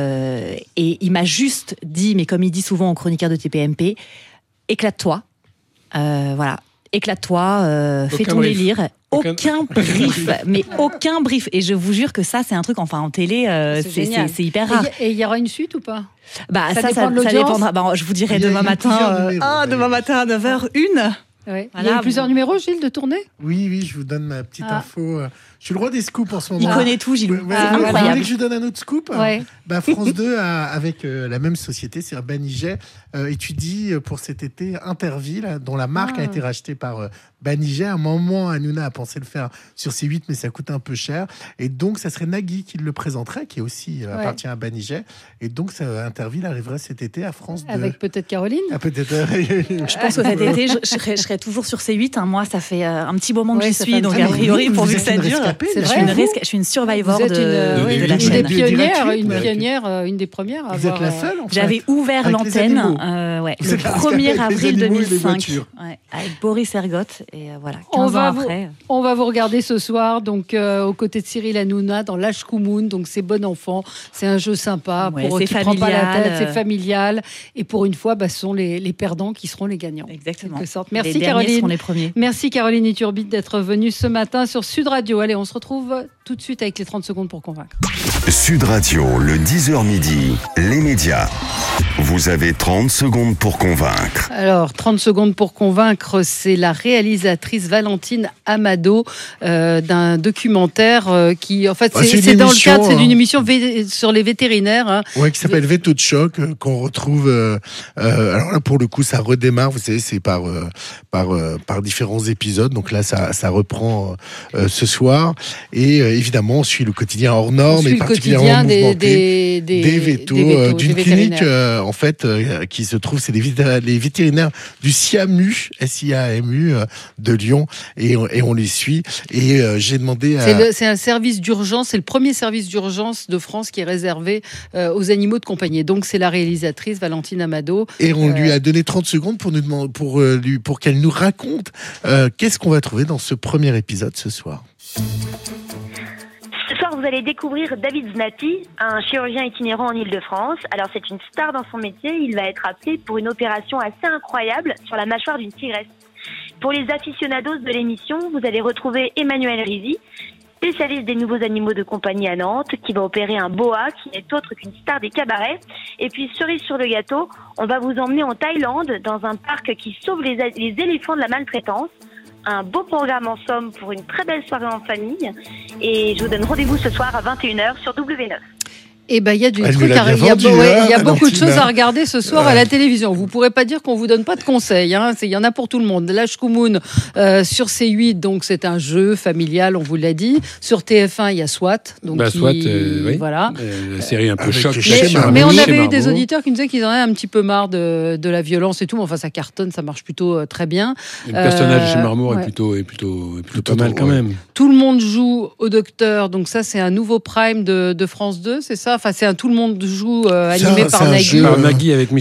[SPEAKER 16] il m'a juste dit, mais comme il dit souvent aux chroniqueurs de TPMP, éclate-toi. Voilà. Éclate-toi, fais ton délire. Aucun brief, mais aucun brief. Et je vous jure que ça, c'est un truc, enfin, en télé, c'est hyper rare.
[SPEAKER 2] Et il y aura une suite ou pas?
[SPEAKER 16] Ça dépendra. Je vous dirai demain matin à 9h, une.
[SPEAKER 2] Ouais. Voilà, il y a plusieurs numéros, Gilles, de tournée?
[SPEAKER 4] Oui, je vous donne ma petite info. Je suis le roi des scoops en ce moment.
[SPEAKER 16] Il connaît tout, Gilles.
[SPEAKER 4] Vous voulez que je vous donne un autre scoop? France 2, avec la même société, c'est Banijay, étudie pour cet été Interville, dont la marque a été rachetée par Banijay. À un moment, Hanouna a pensé le faire sur C8, mais ça coûte un peu cher. Et donc, ça serait Nagui qui le présenterait, qui aussi appartient à Banijay. Et donc, Interville arriverait cet été à France 2.
[SPEAKER 2] Avec peut-être Caroline?
[SPEAKER 4] Peut-être.
[SPEAKER 16] Je pense que cet été, je serai toujours sur C8. Hein. Moi, ça fait un petit moment que j'y suis, donc a priori, pourvu que ça dure. Je suis une survivor de la chaîne.
[SPEAKER 2] Une des premières.
[SPEAKER 4] Vous êtes la seule, en fait.
[SPEAKER 16] J'avais ouvert l'antenne le 1er avril 2005 avec Boris Ergotte. Et voilà, 15 ans après.
[SPEAKER 2] On va vous regarder ce soir, donc aux côtés de Cyril Hanouna dans l'Âge Koumoun. Donc c'est bon enfant, c'est un jeu sympa pour qui prend pas la tête, c'est familial. Et pour une fois, ce sont les perdants qui seront les gagnants.
[SPEAKER 16] Exactement.
[SPEAKER 2] Merci Caroline.
[SPEAKER 16] Seront les premiers.
[SPEAKER 2] Merci Caroline Iturbide d'être venue ce matin sur Sud Radio. Allez, on se retrouve tout de suite avec les 30 secondes pour convaincre.
[SPEAKER 1] Sud Radio, le 10h midi, les médias. Vous avez 30 secondes pour convaincre.
[SPEAKER 2] Alors, 30 secondes pour convaincre, c'est la réalisatrice Valentine Amado d'un documentaire qui, en fait, c'est dans le cadre d'une émission sur les vétérinaires.
[SPEAKER 4] Oui, qui s'appelle Veto de choc, qu'on retrouve. Alors là, pour le coup, ça redémarre. Vous savez, c'est par différents épisodes. Donc là, ça reprend ce soir. Et évidemment, on suit le quotidien hors norme, et particulièrement mouvementé des vétos d'une clinique en fait qui se trouve, c'est les vétérinaires du SIAMU, SIAMU de Lyon, et on les suit. Et j'ai demandé
[SPEAKER 2] c'est un service d'urgence, c'est le premier service d'urgence de France qui est réservé aux animaux de compagnie. Donc c'est la réalisatrice Valentine Amado.
[SPEAKER 4] Et on lui a donné 30 secondes pour qu'elle nous raconte qu'est-ce qu'on va trouver dans ce premier épisode ce soir.
[SPEAKER 21] Ce soir, vous allez découvrir David Znati, un chirurgien itinérant en Ile-de-France. Alors, c'est une star dans son métier. Il va être appelé pour une opération assez incroyable sur la mâchoire d'une tigresse. Pour les aficionados de l'émission, vous allez retrouver Emmanuel Rizy, spécialiste des nouveaux animaux de compagnie à Nantes, qui va opérer un boa, qui n'est autre qu'une star des cabarets. Et puis, cerise sur le gâteau, on va vous emmener en Thaïlande, dans un parc qui sauve les éléphants de la maltraitance. Un beau programme en somme pour une très belle soirée en famille. Et je vous donne rendez-vous ce soir à 21h sur W9.
[SPEAKER 2] Eh ben, il y a il y a beaucoup de choses à regarder ce soir à la télévision. Vous pourrez pas dire qu'on vous donne pas de conseils, hein. Il y en a pour tout le monde. L'Âge Koumoun sur C8, donc c'est un jeu familial, on vous l'a dit. Sur TF1, il y a SWAT. Donc
[SPEAKER 3] SWAT, oui.
[SPEAKER 2] Voilà.
[SPEAKER 3] La série un peu choc.
[SPEAKER 2] Mais on avait eu des auditeurs qui nous disaient qu'ils en avaient un petit peu marre de la violence et tout. Mais enfin, ça cartonne, ça marche plutôt très bien.
[SPEAKER 3] Le personnage de chez Marmour est plutôt pas mal quand même.
[SPEAKER 2] Tout le monde joue au docteur. Donc ça, c'est un nouveau prime de France 2, c'est ça? Enfin, tout le monde joue animé par Nagui.
[SPEAKER 3] Par Nagui avec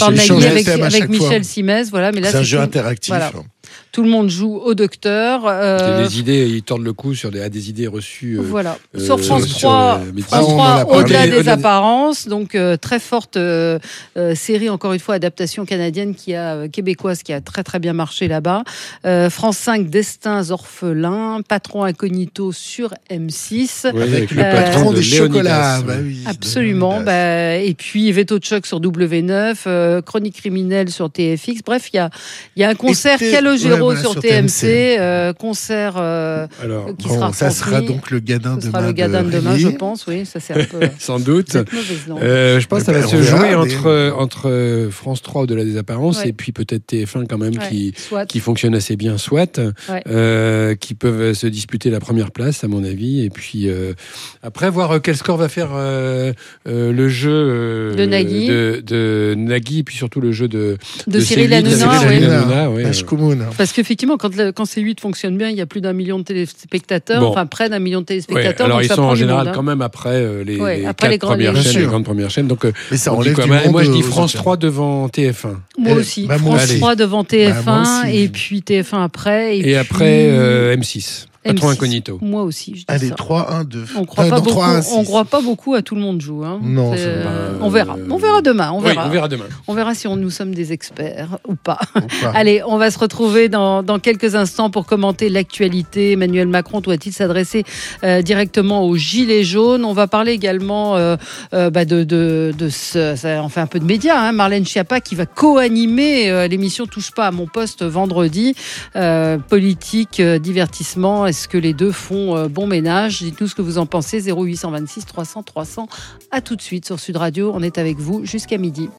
[SPEAKER 2] Michel Simès. Voilà, mais là,
[SPEAKER 4] c'est un jeu interactif.
[SPEAKER 2] Voilà. Tout le monde joue au docteur.
[SPEAKER 3] Des idées, ils tordent le cou à des idées reçues.
[SPEAKER 2] Voilà. Sur France 3, au-delà des apparences, donc très forte série, encore une fois, adaptation canadienne québécoise qui a très très bien marché là-bas. France 5, Destins orphelins, Patron incognito sur M6.
[SPEAKER 4] Avec le patron des chocolats.
[SPEAKER 2] Absolument. Et puis Veto de choc sur W9, Chronique criminelle sur TFX. Bref, il y a un concert Calogero sur TMC, concert qui sera
[SPEAKER 4] ça sera donc le Gadin
[SPEAKER 2] demain. Ce sera le Gadin de demain, je pense. Oui, ça c'est un peu.
[SPEAKER 3] Sans doute. Je pense que ça va se jouer entre France 3 au-delà des apparences et puis peut-être TF1 quand même qui fonctionne assez bien, soit qui peuvent se disputer la première place à mon avis. Et puis après voir quel score va faire le jeu de Nagui et puis surtout le jeu de
[SPEAKER 2] Cyril Hanouna.
[SPEAKER 3] Ouais.
[SPEAKER 2] Parce parce qu'effectivement, quand C8 fonctionne bien, il y a plus d'1 million de téléspectateurs, enfin près d'1 million de téléspectateurs.
[SPEAKER 3] Alors
[SPEAKER 2] donc
[SPEAKER 3] ils
[SPEAKER 2] ça
[SPEAKER 3] sont
[SPEAKER 2] prend
[SPEAKER 3] en
[SPEAKER 2] du
[SPEAKER 3] général
[SPEAKER 2] monde,
[SPEAKER 3] quand même après les
[SPEAKER 2] grandes
[SPEAKER 3] premières chaînes. Donc,
[SPEAKER 4] mais ça
[SPEAKER 3] on dit
[SPEAKER 4] enlève
[SPEAKER 3] quoi,
[SPEAKER 4] du monde
[SPEAKER 3] moi je dis France 3 devant TF1.
[SPEAKER 2] Moi aussi. France 3 devant TF1 et puis TF1 après.
[SPEAKER 3] Et après M6. Patron incognito.
[SPEAKER 2] Moi aussi. Je dis
[SPEAKER 4] allez,
[SPEAKER 2] ça.
[SPEAKER 4] 3-1-2.
[SPEAKER 2] On ne croit pas beaucoup à tout le monde joue. Hein.
[SPEAKER 4] Non,
[SPEAKER 2] on verra. On verra demain.
[SPEAKER 3] On verra demain.
[SPEAKER 2] On verra si nous sommes des experts ou pas. Allez, on va se retrouver dans quelques instants pour commenter l'actualité. Emmanuel Macron doit-il s'adresser directement aux Gilets jaunes? On va parler également on fait un peu de médias. Hein. Marlène Schiappa qui va co-animer l'émission Touche pas à mon poste vendredi. Politique, divertissement. Est-ce que les deux font bon ménage? Dites-nous ce que vous en pensez. 0826 300 300. À tout de suite sur Sud Radio. On est avec vous jusqu'à midi.